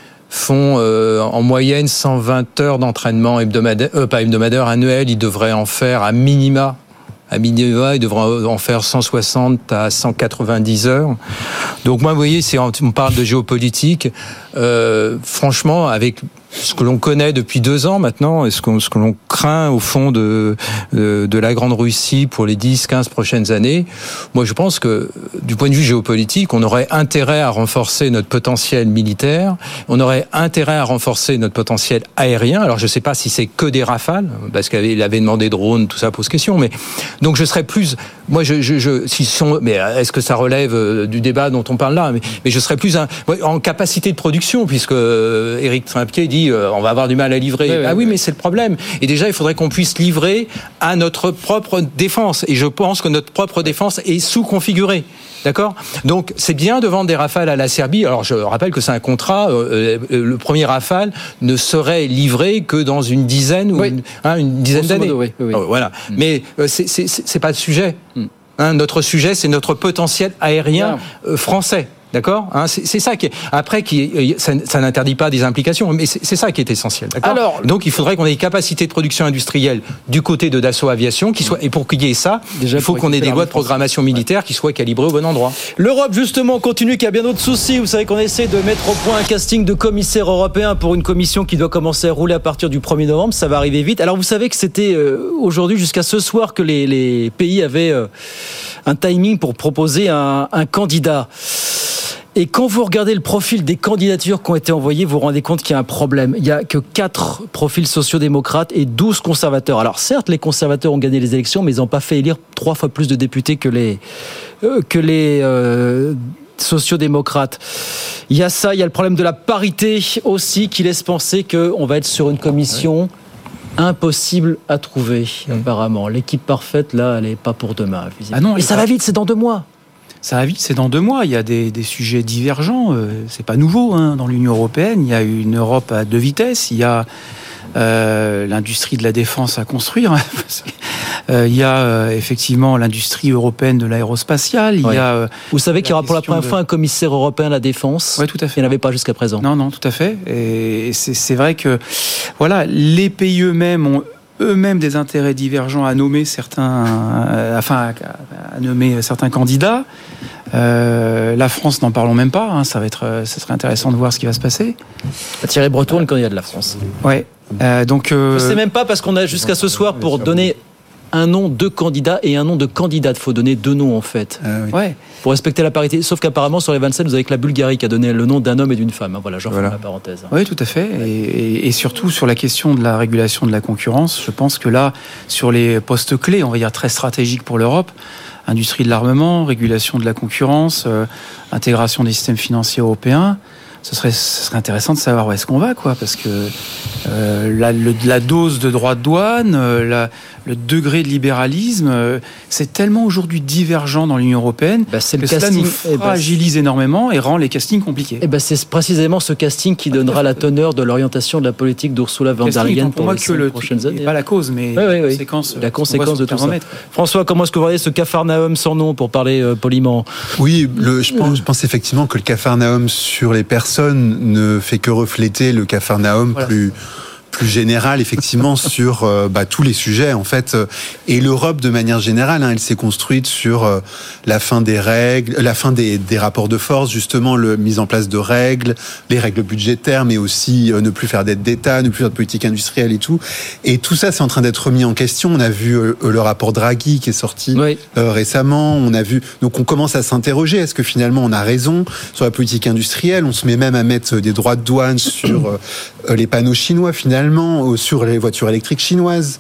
font euh, en moyenne cent vingt heures d'entraînement hebdomadaire, euh, pas hebdomadaire, annuel. Ils devraient en faire à minima. À minima, ils devraient en faire cent soixante à cent quatre-vingt-dix heures. Donc moi, vous voyez, c'est, on parle de géopolitique. Euh, franchement, avec ce que l'on connaît depuis deux ans maintenant, et ce, qu'on, ce que l'on craint au fond de, de, de la Grande Russie pour les dix, quinze prochaines années, moi je pense que du point de vue géopolitique, on aurait intérêt à renforcer notre potentiel militaire, on aurait intérêt à renforcer notre potentiel aérien. Alors je ne sais pas si c'est que des Rafales, parce qu'il avait demandé drones, tout ça pose question, mais donc je serais plus... Moi, je, je, je, si sont, mais est-ce que ça relève du débat dont on parle là, mais, mais je serais plus un, en capacité de production, puisque Éric Trappier dit euh, on va avoir du mal à livrer. Oui, oui, ah oui, oui, mais c'est le problème. Et déjà, il faudrait qu'on puisse livrer à notre propre défense. Et je pense que notre propre défense est sous-configurée. D'accord ? Donc, c'est bien de vendre des Rafales à la Serbie. Alors, je rappelle que c'est un contrat. Euh, le premier Rafale ne serait livré que dans une dizaine ou oui. une, hein, une dizaine d'années. Oui, oui, oui. Euh, voilà. Mm. Mais euh, c'est, c'est, c'est pas le sujet. Mm. Hein, notre sujet, c'est notre potentiel aérien euh, français. D'accord, hein, c'est, c'est ça qui est, après qui ça, ça n'interdit pas des implications, mais c'est, c'est ça qui est essentiel. D'accord. Alors, donc il faudrait qu'on ait des capacités de production industrielle du côté de Dassault Aviation qui soit, et pour qu'il y ait ça, déjà, il faut qu'on ait des lois de programmation militaire qui soient calibrées au bon endroit. L'Europe justement continue, qui a bien d'autres soucis. Vous savez qu'on essaie de mettre au point un casting de commissaires européens pour une commission qui doit commencer à rouler à partir du premier novembre. Ça va arriver vite. Alors vous savez que c'était euh, aujourd'hui jusqu'à ce soir que les, les pays avaient euh, un timing pour proposer un, un candidat. Et quand vous regardez le profil des candidatures qui ont été envoyées, vous vous rendez compte qu'il y a un problème. Il n'y a que quatre profils sociodémocrates et douze conservateurs. Alors certes, les conservateurs ont gagné les élections, mais ils n'ont pas fait élire trois fois plus de députés que les, euh, que les euh, sociodémocrates. Il y a ça, il y a le problème de la parité aussi qui laisse penser qu'on va être sur une commission impossible à trouver, mmh. apparemment. L'équipe parfaite, là, elle n'est pas pour demain, visiblement. Ah non, et ça va vite, c'est dans deux mois. ça va vite, c'est dans deux mois. Il y a des, des sujets divergents. Euh, c'est pas nouveau hein, dans l'Union européenne. Il y a une Europe à deux vitesses. Il y a euh, l'industrie de la défense à construire. euh, il y a euh, effectivement l'industrie européenne de l'aérospatiale. Il ouais. y a, euh, Vous savez qu'il y aura pour la première de... fois un commissaire européen à la défense. Oui, tout à fait. Il n'y en avait pas jusqu'à présent. Non, non, tout à fait. Et c'est, c'est vrai que voilà, les pays eux-mêmes ont eux-mêmes des intérêts divergents à nommer certains, euh, enfin à, à nommer certains candidats. Euh, la France, n'en parlons même pas. Hein, ça va être, ça serait intéressant de voir ce qui va se passer. Thierry Breton, le candidat de la France. Ouais. Euh, donc. Euh... Je sais même pas parce qu'on a jusqu'à ce soir pour donner un nom de candidat et un nom de candidate. Il faut donner deux noms en fait. Ah, oui. Ouais. Pour respecter la parité. Sauf qu'apparemment sur les vingt-sept, vous avez que la Bulgarie qui a donné le nom d'un homme et d'une femme. Voilà, je referme voilà. la parenthèse. Oui, tout à fait. Et, et, et surtout sur la question de la régulation de la concurrence, je pense que là, sur les postes clés, on va dire très stratégiques pour l'Europe, industrie de l'armement, régulation de la concurrence, euh, intégration des systèmes financiers européens. Ce serait, ce serait intéressant de savoir où est-ce qu'on va, quoi, parce que euh, la, le, la dose de droits de douane, euh, la, le degré de libéralisme, euh, c'est tellement aujourd'hui divergent dans l'Union européenne bah, c'est que le cela casting. nous fragilise bah, énormément et rend les castings compliqués. Et bah, c'est précisément ce casting qui donnera la teneur de l'orientation de la politique d'Ursula von der Leyen pour, pour les cinq prochaines années. Pas la cause, mais oui, oui, oui. la conséquence, la conséquence de tout ça. François, comment est-ce que vous voyez ce Capharnaüm sans nom, pour parler euh, poliment? Oui, le, je, pense, je pense effectivement que le Capharnaüm sur les personnes ne fait que refléter le Capharnaüm voilà. plus plus général effectivement sur euh, bah, tous les sujets en fait et l'Europe de manière générale hein, elle s'est construite sur euh, la fin des règles, la fin des, des rapports de force justement, le mise en place de règles, les règles budgétaires mais aussi euh, ne plus faire d'aide d'État, ne plus faire de politique industrielle et tout et tout ça c'est en train d'être remis en question. On a vu euh, le rapport Draghi qui est sorti oui. euh, récemment, on a vu donc on commence à s'interroger, est-ce que finalement on a raison sur la politique industrielle, on se met même à mettre des droits de douane sur euh, les panneaux chinois finalement sur les voitures électriques chinoises.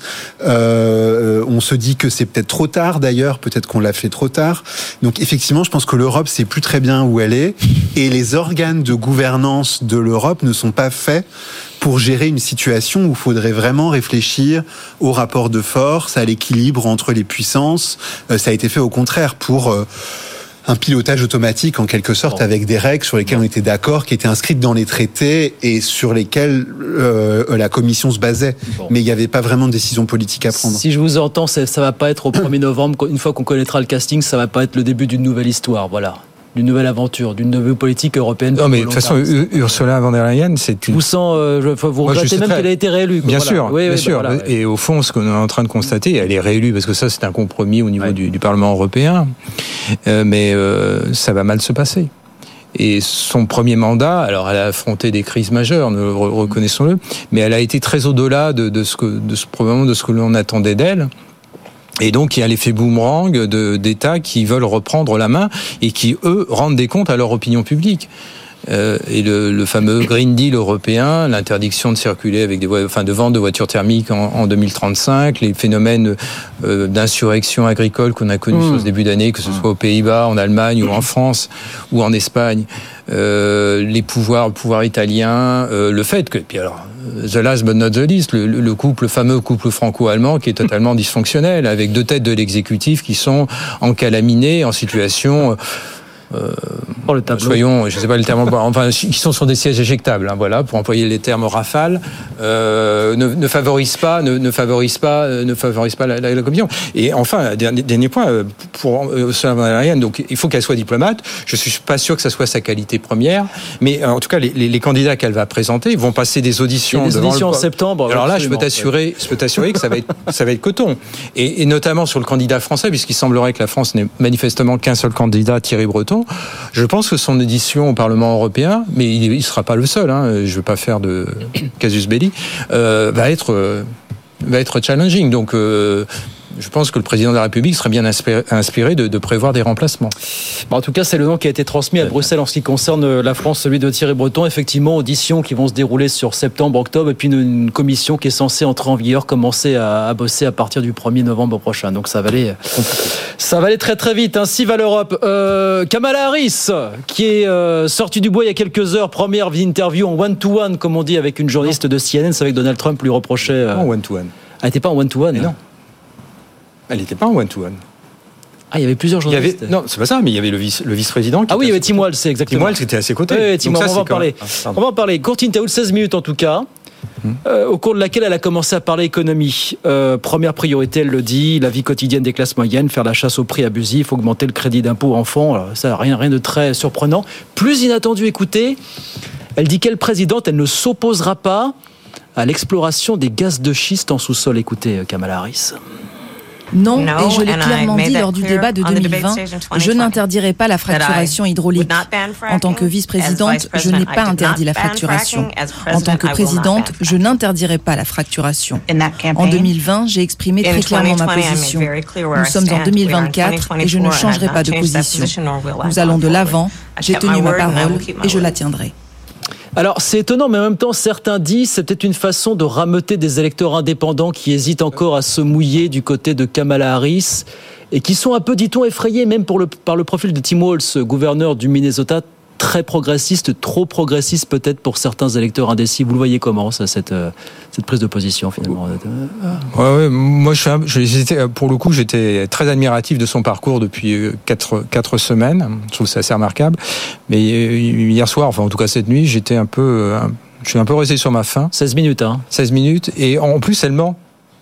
Euh, on se dit que c'est peut-être trop tard d'ailleurs, peut-être qu'on l'a fait trop tard. Donc effectivement, je pense que l'Europe sait plus très bien où elle est et les organes de gouvernance de l'Europe ne sont pas faits pour gérer une situation où il faudrait vraiment réfléchir au rapport de force, à l'équilibre entre les puissances. Euh, ça a été fait au contraire pour... Euh, un pilotage automatique en quelque sorte, bon. avec des règles sur lesquelles on était d'accord, qui étaient inscrites dans les traités et sur lesquelles euh, la Commission se basait. Bon. Mais il n'y avait pas vraiment de décision politique à prendre. Si je vous entends, ça ne va pas être au premier novembre, une fois qu'on connaîtra le casting, ça ne va pas être le début d'une nouvelle histoire, voilà. D'une nouvelle aventure, d'une nouvelle politique européenne. Non, mais de toute façon, Ursula von der Leyen, c'est une... Vous sens, euh, je, vous regrettez même très... qu'elle a été réélue. Quoi. Bien voilà. sûr, oui, bien oui, sûr. Bah, voilà, et au fond, ce qu'on est en train de constater, elle est réélue parce que ça, c'est un compromis au niveau ouais. du, du Parlement européen. Euh, mais euh, ça va mal se passer. Et son premier mandat, alors elle a affronté des crises majeures, reconnaissons-le, mais elle a été très au-delà de, de ce que, de ce, probablement de ce que l'on attendait d'elle. Et donc, il y a l'effet boomerang de, d'États qui veulent reprendre la main et qui, eux, rendent des comptes à leur opinion publique. Euh, et le, le fameux Green Deal européen, l'interdiction de circuler avec des, enfin, de vente de voitures thermiques en, en deux mille trente-cinq, les phénomènes euh, d'insurrection agricole qu'on a connus mmh. sur ce début d'année, que ce soit aux Pays-Bas, en Allemagne ou en France ou en Espagne, euh, les pouvoirs, le pouvoir italien, euh, le fait que, puis alors, the last but not the least, le, le couple, le fameux couple franco-allemand qui est totalement dysfonctionnel, avec deux têtes de l'exécutif qui sont encalaminées, en situation... Euh, oh, le tableau. Soyons, je sais pas le terme, enfin, qui sont sur des sièges éjectables, hein, voilà, pour employer les termes rafales, euh, ne, ne favorise pas, ne, ne favorise pas, ne favorise pas la, la, la commission. Et enfin, dernier, dernier point pour Ursula von der Leyen, donc il faut qu'elle soit diplomate. Je suis pas sûr que ça soit sa qualité première, mais en tout cas, les, les, les candidats qu'elle va présenter vont passer des auditions. Des devant auditions le... en septembre. Alors là, je peux t'assurer, je peux t'assurer que ça va être, ça va être coton. Et, et notamment sur le candidat français, puisqu'il semblerait que la France n'ait manifestement qu'un seul candidat, Thierry Breton. Je pense que son audition au Parlement européen, mais il ne sera pas le seul, hein, je ne veux pas faire de casus belli, euh, va être, euh, va être challenging. Donc, euh, je pense que le président de la République serait bien inspiré de, de prévoir des remplacements. Bon, en tout cas, c'est le nom qui a été transmis à Bruxelles en ce qui concerne la France, celui de Thierry Breton. Effectivement, auditions qui vont se dérouler sur septembre, octobre, et puis une, une commission qui est censée entrer en vigueur, commencer à, à bosser à partir du premier novembre prochain. Donc ça va aller, ça va aller très très vite. Ainsi va l'Europe. Euh, Kamala Harris, qui est euh, sortie du bois il y a quelques heures, première interview en one-to-one, comme on dit, avec une journaliste non. de C N N. C'est vrai que Donald Trump lui reprochait... Euh... En one-to-one. Elle n'était pas en one-to-one. Mais non. Elle n'était pas en one-to-one. Ah, il y avait plusieurs journalistes. Il y avait, non, c'est pas ça, mais il y avait le, vice, le vice-président. Qui ah oui, il y avait Tim Walz, c'est exactement. Tim Walz qui était à ses côtés. Oui, Tim Walz, on va en parler. Ah, on va en parler. Courte interview de seize minutes en tout cas. Euh, au cours de laquelle elle a commencé à parler économie. Euh, première priorité, elle le dit, la vie quotidienne des classes moyennes, faire la chasse aux prix abusifs, augmenter le crédit d'impôt enfants. Alors, ça, rien, rien de très surprenant. Plus inattendu, écoutez, elle dit qu'elle présidente, elle ne s'opposera pas à l'exploration des gaz de schiste en sous-sol. Écoutez, Kamala Harris. Non, et je l'ai clairement dit lors du débat de deux mille vingt, je n'interdirai pas la fracturation hydraulique. En tant que vice-présidente, je n'ai pas interdit la fracturation. En tant que présidente, je n'interdirai pas la fracturation. En deux mille vingt, j'ai exprimé très clairement ma position. Nous sommes en deux mille vingt-quatre et je ne changerai pas de position. Nous allons de l'avant, j'ai tenu ma parole et je la tiendrai. Alors, c'est étonnant, mais en même temps, certains disent que c'est peut-être une façon de rameuter des électeurs indépendants qui hésitent encore à se mouiller du côté de Kamala Harris et qui sont un peu, dit-on, effrayés, même pour le, par le profil de Tim Walz, gouverneur du Minnesota, très progressiste, trop progressiste peut-être pour certains électeurs indécis. Vous le voyez comment, ça, cette, cette prise de position, finalement? Ouais, ouais, moi, je suis un, je, pour le coup, j'étais très admiratif de son parcours depuis quatre, quatre semaines. Je trouve ça assez remarquable. Mais hier soir, enfin, en tout cas cette nuit, j'étais un peu, un, je suis un peu resté sur ma faim. seize minutes, hein. seize minutes. Et en plus, elle ment.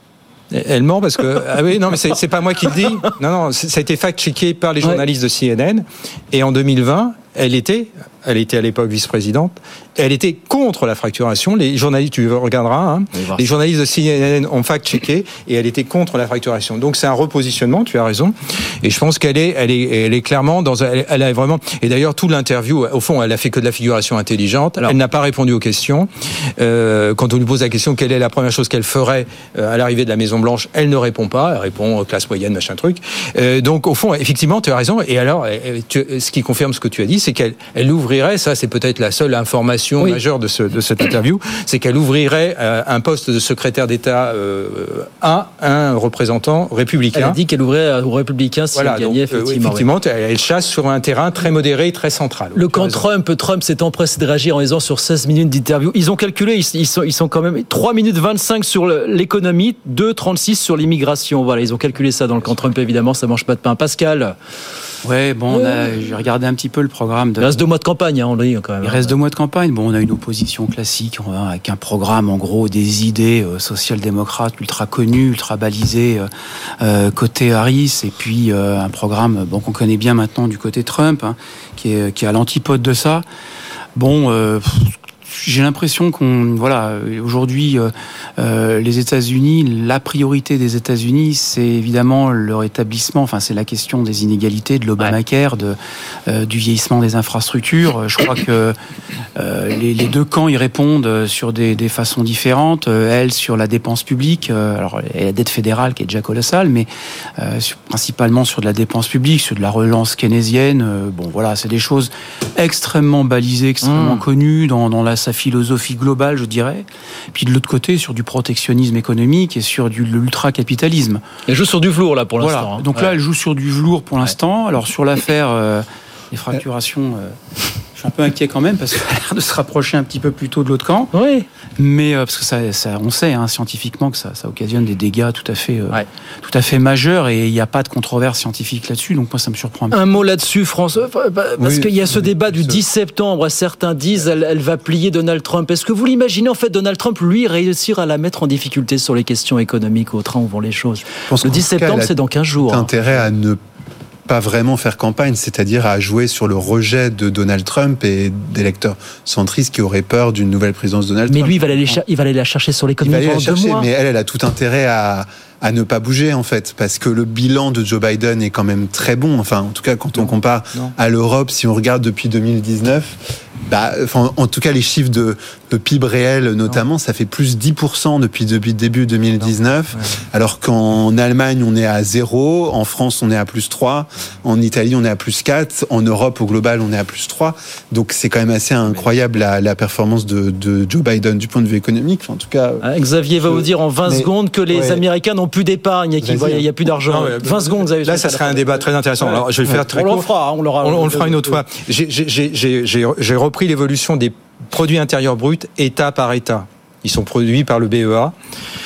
Elle ment parce que ah oui non mais c'est, c'est pas moi qui le dis. Non non, ça a été fact-checké par les journalistes ouais. de C N N. Et en deux mille vingt, elle était, elle était à l'époque vice-présidente. Elle était contre la fracturation. Les journalistes, tu regarderas, hein, les journalistes de C N N ont fact-checké et elle était contre la fracturation. Donc c'est un repositionnement. Tu as raison. Et je pense qu'elle est, elle est, elle est clairement dans, elle, elle a vraiment. Et d'ailleurs tout l'interview, au fond, elle a fait que de la figuration intelligente. Alors, elle n'a pas répondu aux questions. Euh, quand on lui pose la question, quelle est la première chose qu'elle ferait à l'arrivée de la Maison Blanche, elle ne répond pas. Elle répond classe moyenne, machin truc. Euh, donc au fond, effectivement, tu as raison. Et alors, tu, ce qui confirme ce que tu as dit, c'est qu'elle, elle ouvrirait. Ça, c'est peut-être la seule information oui. majeure de, ce, de cette interview, c'est qu'elle ouvrirait euh, un poste de secrétaire d'État euh, à un représentant républicain. Elle a dit qu'elle ouvrait aux républicains si voilà, elle gagnait, donc, effectivement. effectivement oui. Elle chasse sur un terrain très modéré et très central. Le camp Trump, Trump s'est empressé de réagir en disant sur seize minutes d'interview. Ils ont calculé, ils, ils, sont, ils sont quand même trois minutes vingt-cinq sur l'économie, deux virgule trente-six sur l'immigration. Voilà, ils ont calculé ça dans le camp Trump, évidemment, ça mange pas de pain. Pascal? Ouais, bon, on a, j'ai regardé un petit peu le programme. De... Il reste deux mois de campagne, hein, on dit quand même. Il reste deux mois de campagne. Bon, on a une opposition classique, avec un programme, en gros, des idées euh, social-démocrates ultra connues, ultra balisées euh, côté Harris, et puis euh, un programme bon, qu'on connaît bien maintenant du côté Trump, hein, qui est, qui est à l'antipode de ça. Bon, euh, j'ai l'impression qu'on, voilà, aujourd'hui, euh, euh, les États-Unis, la priorité des États-Unis, c'est évidemment leur établissement. Enfin, c'est la question des inégalités, de l'Obamacare, de euh, du vieillissement des infrastructures. Je crois que euh, les, les deux camps y répondent sur des, des façons différentes. Elle sur la dépense publique, euh, alors et la dette fédérale qui est déjà colossale, mais euh, sur, principalement sur de la dépense publique, sur de la relance keynésienne. Euh, bon, voilà, c'est des choses extrêmement balisées, extrêmement mmh. connues dans, dans la sa philosophie globale, je dirais. Puis de l'autre côté, sur du protectionnisme économique et sur du l'ultra-capitalisme. Elle joue sur du velours, là, pour voilà. l'instant. Hein. Donc là, ouais. elle joue sur du velours pour l'instant. Alors, sur l'affaire euh, des fracturations... Euh, je suis un peu inquiet quand même parce qu'elle a l'air de se rapprocher un petit peu plus tôt de l'autre camp. Oui. Mais euh, parce que ça, ça, on sait hein, scientifiquement que ça, ça occasionne des dégâts tout à fait, euh, ouais. tout à fait majeurs et il n'y a pas de controverse scientifique là-dessus. Donc moi, ça me surprend. Un, un mot là-dessus, François, parce oui, qu'il y a ce oui, débat du dix septembre. Certains disent elle, elle va plier Donald Trump. Est-ce que vous l'imaginez en fait Donald Trump lui réussir à la mettre en difficulté sur les questions économiques au train où vont les choses? Le dix septembre, c'est dans quinze jours. Intérêt hein. à ne pas vraiment faire campagne, c'est-à-dire à jouer sur le rejet de Donald Trump et d'électeurs centristes qui auraient peur d'une nouvelle présidence de Donald mais Trump. Mais lui, il va, aller, il va aller la chercher sur l'économie pendant deux mois. Il va aller la chercher, mais elle, elle a tout intérêt à, à ne pas bouger, en fait, parce que le bilan de Joe Biden est quand même très bon. Enfin, en tout cas, quand on compare non. à l'Europe, si on regarde depuis deux mille dix-neuf, bah, enfin, en tout cas, les chiffres de, de P I B réel, notamment, non. ça fait plus dix pour cent depuis, depuis le début deux mille dix-neuf, ouais. alors qu'en Allemagne, on est à zéro, en France, on est à plus trois, en Italie, on est à plus quatre, en Europe, au global, on est à plus trois. Donc, c'est quand même assez incroyable la, la performance de, de Joe Biden du point de vue économique. Enfin, en tout cas, ah, Xavier je... va vous dire en vingt mais, secondes que les ouais. Américains n'ont plus d'épargne et qu'il n'y a plus d'argent. Non, vingt secondes, Xavier. Là, ça serait un débat très intéressant. Ouais. Alors, je vais le faire très on court. Le fera, on, l'aura, on, on le fera une autre fois. J'ai, j'ai, j'ai, j'ai, j'ai repris l'évolution des produits intérieurs bruts État par État. Ils sont produits par le B E A.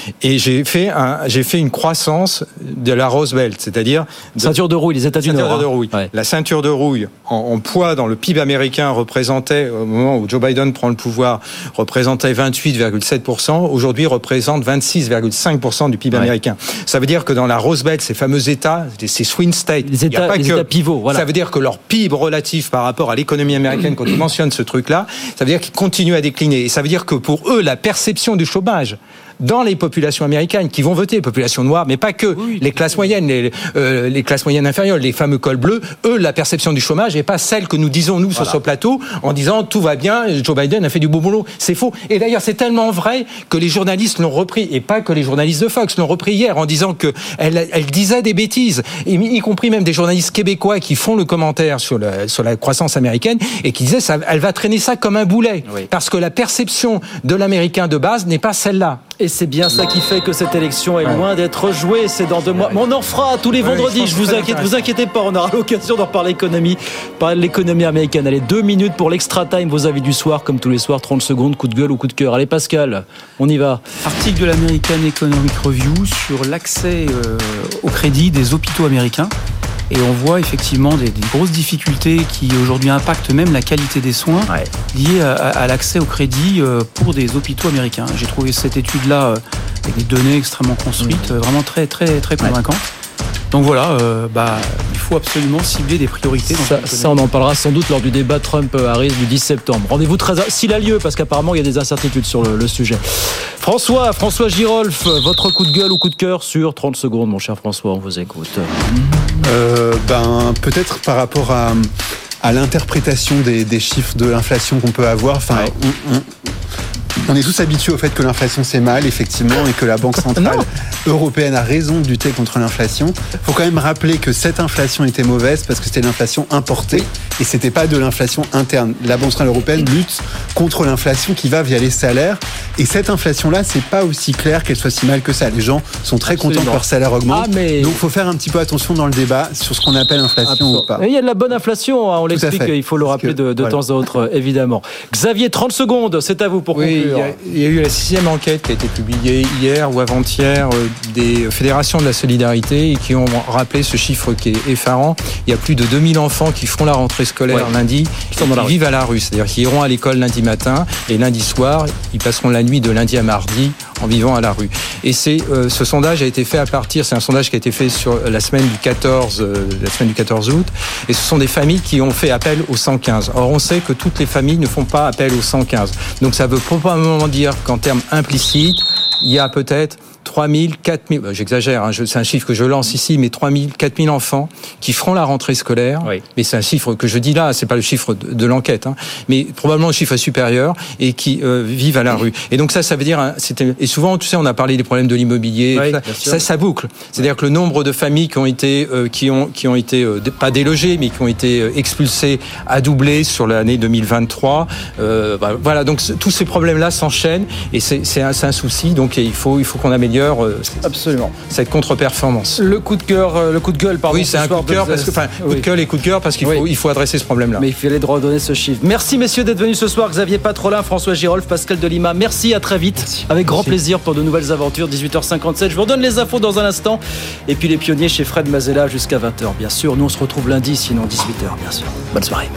Et j'ai fait un, j'ai fait une croissance de la Rose Belt, c'est-à-dire de, ceinture de rouille, les États du Nord. Ceinture de rouille. Ouais. La ceinture de rouille en, en poids dans le P I B américain représentait, au moment où Joe Biden prend le pouvoir, représentait vingt-huit virgule sept pour cent. Aujourd'hui, représente vingt-six virgule cinq pour cent du P I B ouais. américain. Ça veut dire que dans la Rose Belt, ces fameux États, ces swing states, les États, il y a pas les que, États pivots, voilà. Ça veut dire que leur P I B relatif par rapport à l'économie américaine, quand ils mentionnent ce truc-là, ça veut dire qu'ils continuent à décliner. Et ça veut dire que pour eux, la perception du chômage dans les populations américaines qui vont voter, les populations noires, mais pas que, oui, les classes moyennes, les, euh, les classes moyennes inférieures, les fameux cols bleus, eux, la perception du chômage n'est pas celle que nous disons, nous, voilà. sur ce plateau, en disant tout va bien, Joe Biden a fait du beau boulot. C'est faux. Et d'ailleurs, c'est tellement vrai que les journalistes l'ont repris, et pas que les journalistes de Fox l'ont repris hier, en disant qu'elle elle disait des bêtises, et y compris même des journalistes québécois qui font le commentaire sur, le, sur la croissance américaine, et qui disaient ça, elle va traîner ça comme un boulet, oui. parce que la perception de l'Américain de base n'est pas celle-là. Et c'est bien ça qui fait que cette élection est ouais. loin d'être jouée. C'est dans deux mois. Mais on en fera tous les vendredis. Ouais, je, je vous inquiète, vous inquiétez pas. On aura l'occasion d'en reparler économie, parler de l'économie américaine. Allez, deux minutes pour l'extra time. Vos avis du soir, comme tous les soirs, trente secondes, coup de gueule ou coup de cœur. Allez, Pascal, on y va. Article de l'American Economic Review sur l'accès euh, au crédit des hôpitaux américains. Et on voit effectivement des, des grosses difficultés qui aujourd'hui impactent même la qualité des soins ouais. liées à, à l'accès au crédit pour des hôpitaux américains. J'ai trouvé cette étude-là avec des données extrêmement construites, mmh. vraiment très très très convaincantes. Ouais. Donc voilà, euh, bah, il faut absolument cibler des priorités. Dans ça, ça, on en parlera sans doute lors du débat Trump-Harris du dix septembre. Rendez-vous très, s'il a lieu, parce qu'apparemment il y a des incertitudes sur le, le sujet. François, François Girolf, votre coup de gueule ou coup de cœur sur trente secondes, mon cher François, on vous écoute. Euh, ben, peut-être par rapport à, à l'interprétation des, des chiffres de l'inflation qu'on peut avoir. Enfin, ouais. on, on, on est tous habitués au fait que l'inflation c'est mal, effectivement, et que la Banque centrale européenne a raison de lutter contre l'inflation. Il faut quand même rappeler que cette inflation était mauvaise parce que c'était l'inflation importée et c'était pas de l'inflation interne. La Banque centrale européenne lutte contre l'inflation qui va via les salaires. Et cette inflation-là, c'est pas aussi clair qu'elle soit si mal que ça. Les gens sont très Absolument. contents que leur salaire augmente. Ah, mais... Donc, il faut faire un petit peu attention dans le débat sur ce qu'on appelle inflation Absolument. ou pas. Il y a de la bonne inflation, hein, on l'explique, il faut le rappeler que, de, de voilà. temps à autre, évidemment. Xavier, trente secondes, c'est à vous pour oui, conclure. Il y, y a eu la sixième enquête qui a été publiée hier ou avant-hier euh, des fédérations de la solidarité et qui ont rappelé ce chiffre qui est effarant. Il y a plus de deux mille enfants qui feront la rentrée scolaire ouais. lundi, qui, qui vivent à la rue. C'est-à-dire qu'ils iront à l'école lundi matin et lundi soir, ils passeront la nuit de lundi à mardi en vivant à la rue. Et c'est euh, ce sondage a été fait à partir, c'est un sondage qui a été fait sur la semaine du quatorze, euh, la semaine du quatorze août, et ce sont des familles qui ont fait appel au cent quinze. Or, on sait que toutes les familles ne font pas appel au cent quinze. Donc, ça veut probablement dire qu'en termes implicites, il y a peut-être trois mille, quatre mille, j'exagère, hein, je, c'est un chiffre que je lance ici, mais trois mille, quatre mille enfants qui feront la rentrée scolaire. Oui. Mais c'est un chiffre que je dis là, c'est pas le chiffre de, de l'enquête, hein, mais probablement un chiffre supérieur et qui euh, vivent à la rue. Et donc ça, ça veut dire, hein, c'était, et souvent, tu sais, on a parlé des problèmes de l'immobilier, oui, ça, ça, ça boucle. C'est-à-dire que le nombre de familles qui ont été, euh, qui ont, qui ont été euh, pas délogées, mais qui ont été euh, expulsées a doublé sur l'année deux mille vingt-trois. Euh, bah, voilà, donc tous ces problèmes-là s'enchaînent et c'est, c'est, un, c'est un souci. Donc il faut, il faut qu'on améliore. Absolument. Cette contre-performance. Le coup de cœur, le coup de gueule, pardon. Oui, c'est un coup de cœur parce que, enfin, oui. coup de gueule et coup de cœur parce qu'il faut, oui. il faut adresser ce problème-là. Mais il fallait redonner ce chiffre. Merci messieurs d'être venus ce soir. Xavier Patrolin, François Girolf, Pascal Delima. Merci, à très vite. Merci. Avec grand Merci. plaisir pour de nouvelles aventures. dix-huit heures cinquante-sept. Je vous redonne les infos dans un instant. Et puis les pionniers chez Fred Mazella jusqu'à vingt heures. Bien sûr, nous on se retrouve lundi, sinon dix-huit heures, bien sûr. Bonne soirée.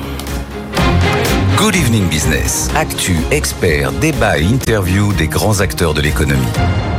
Good Evening Business. Actu, experts, débat et interview des grands acteurs de l'économie.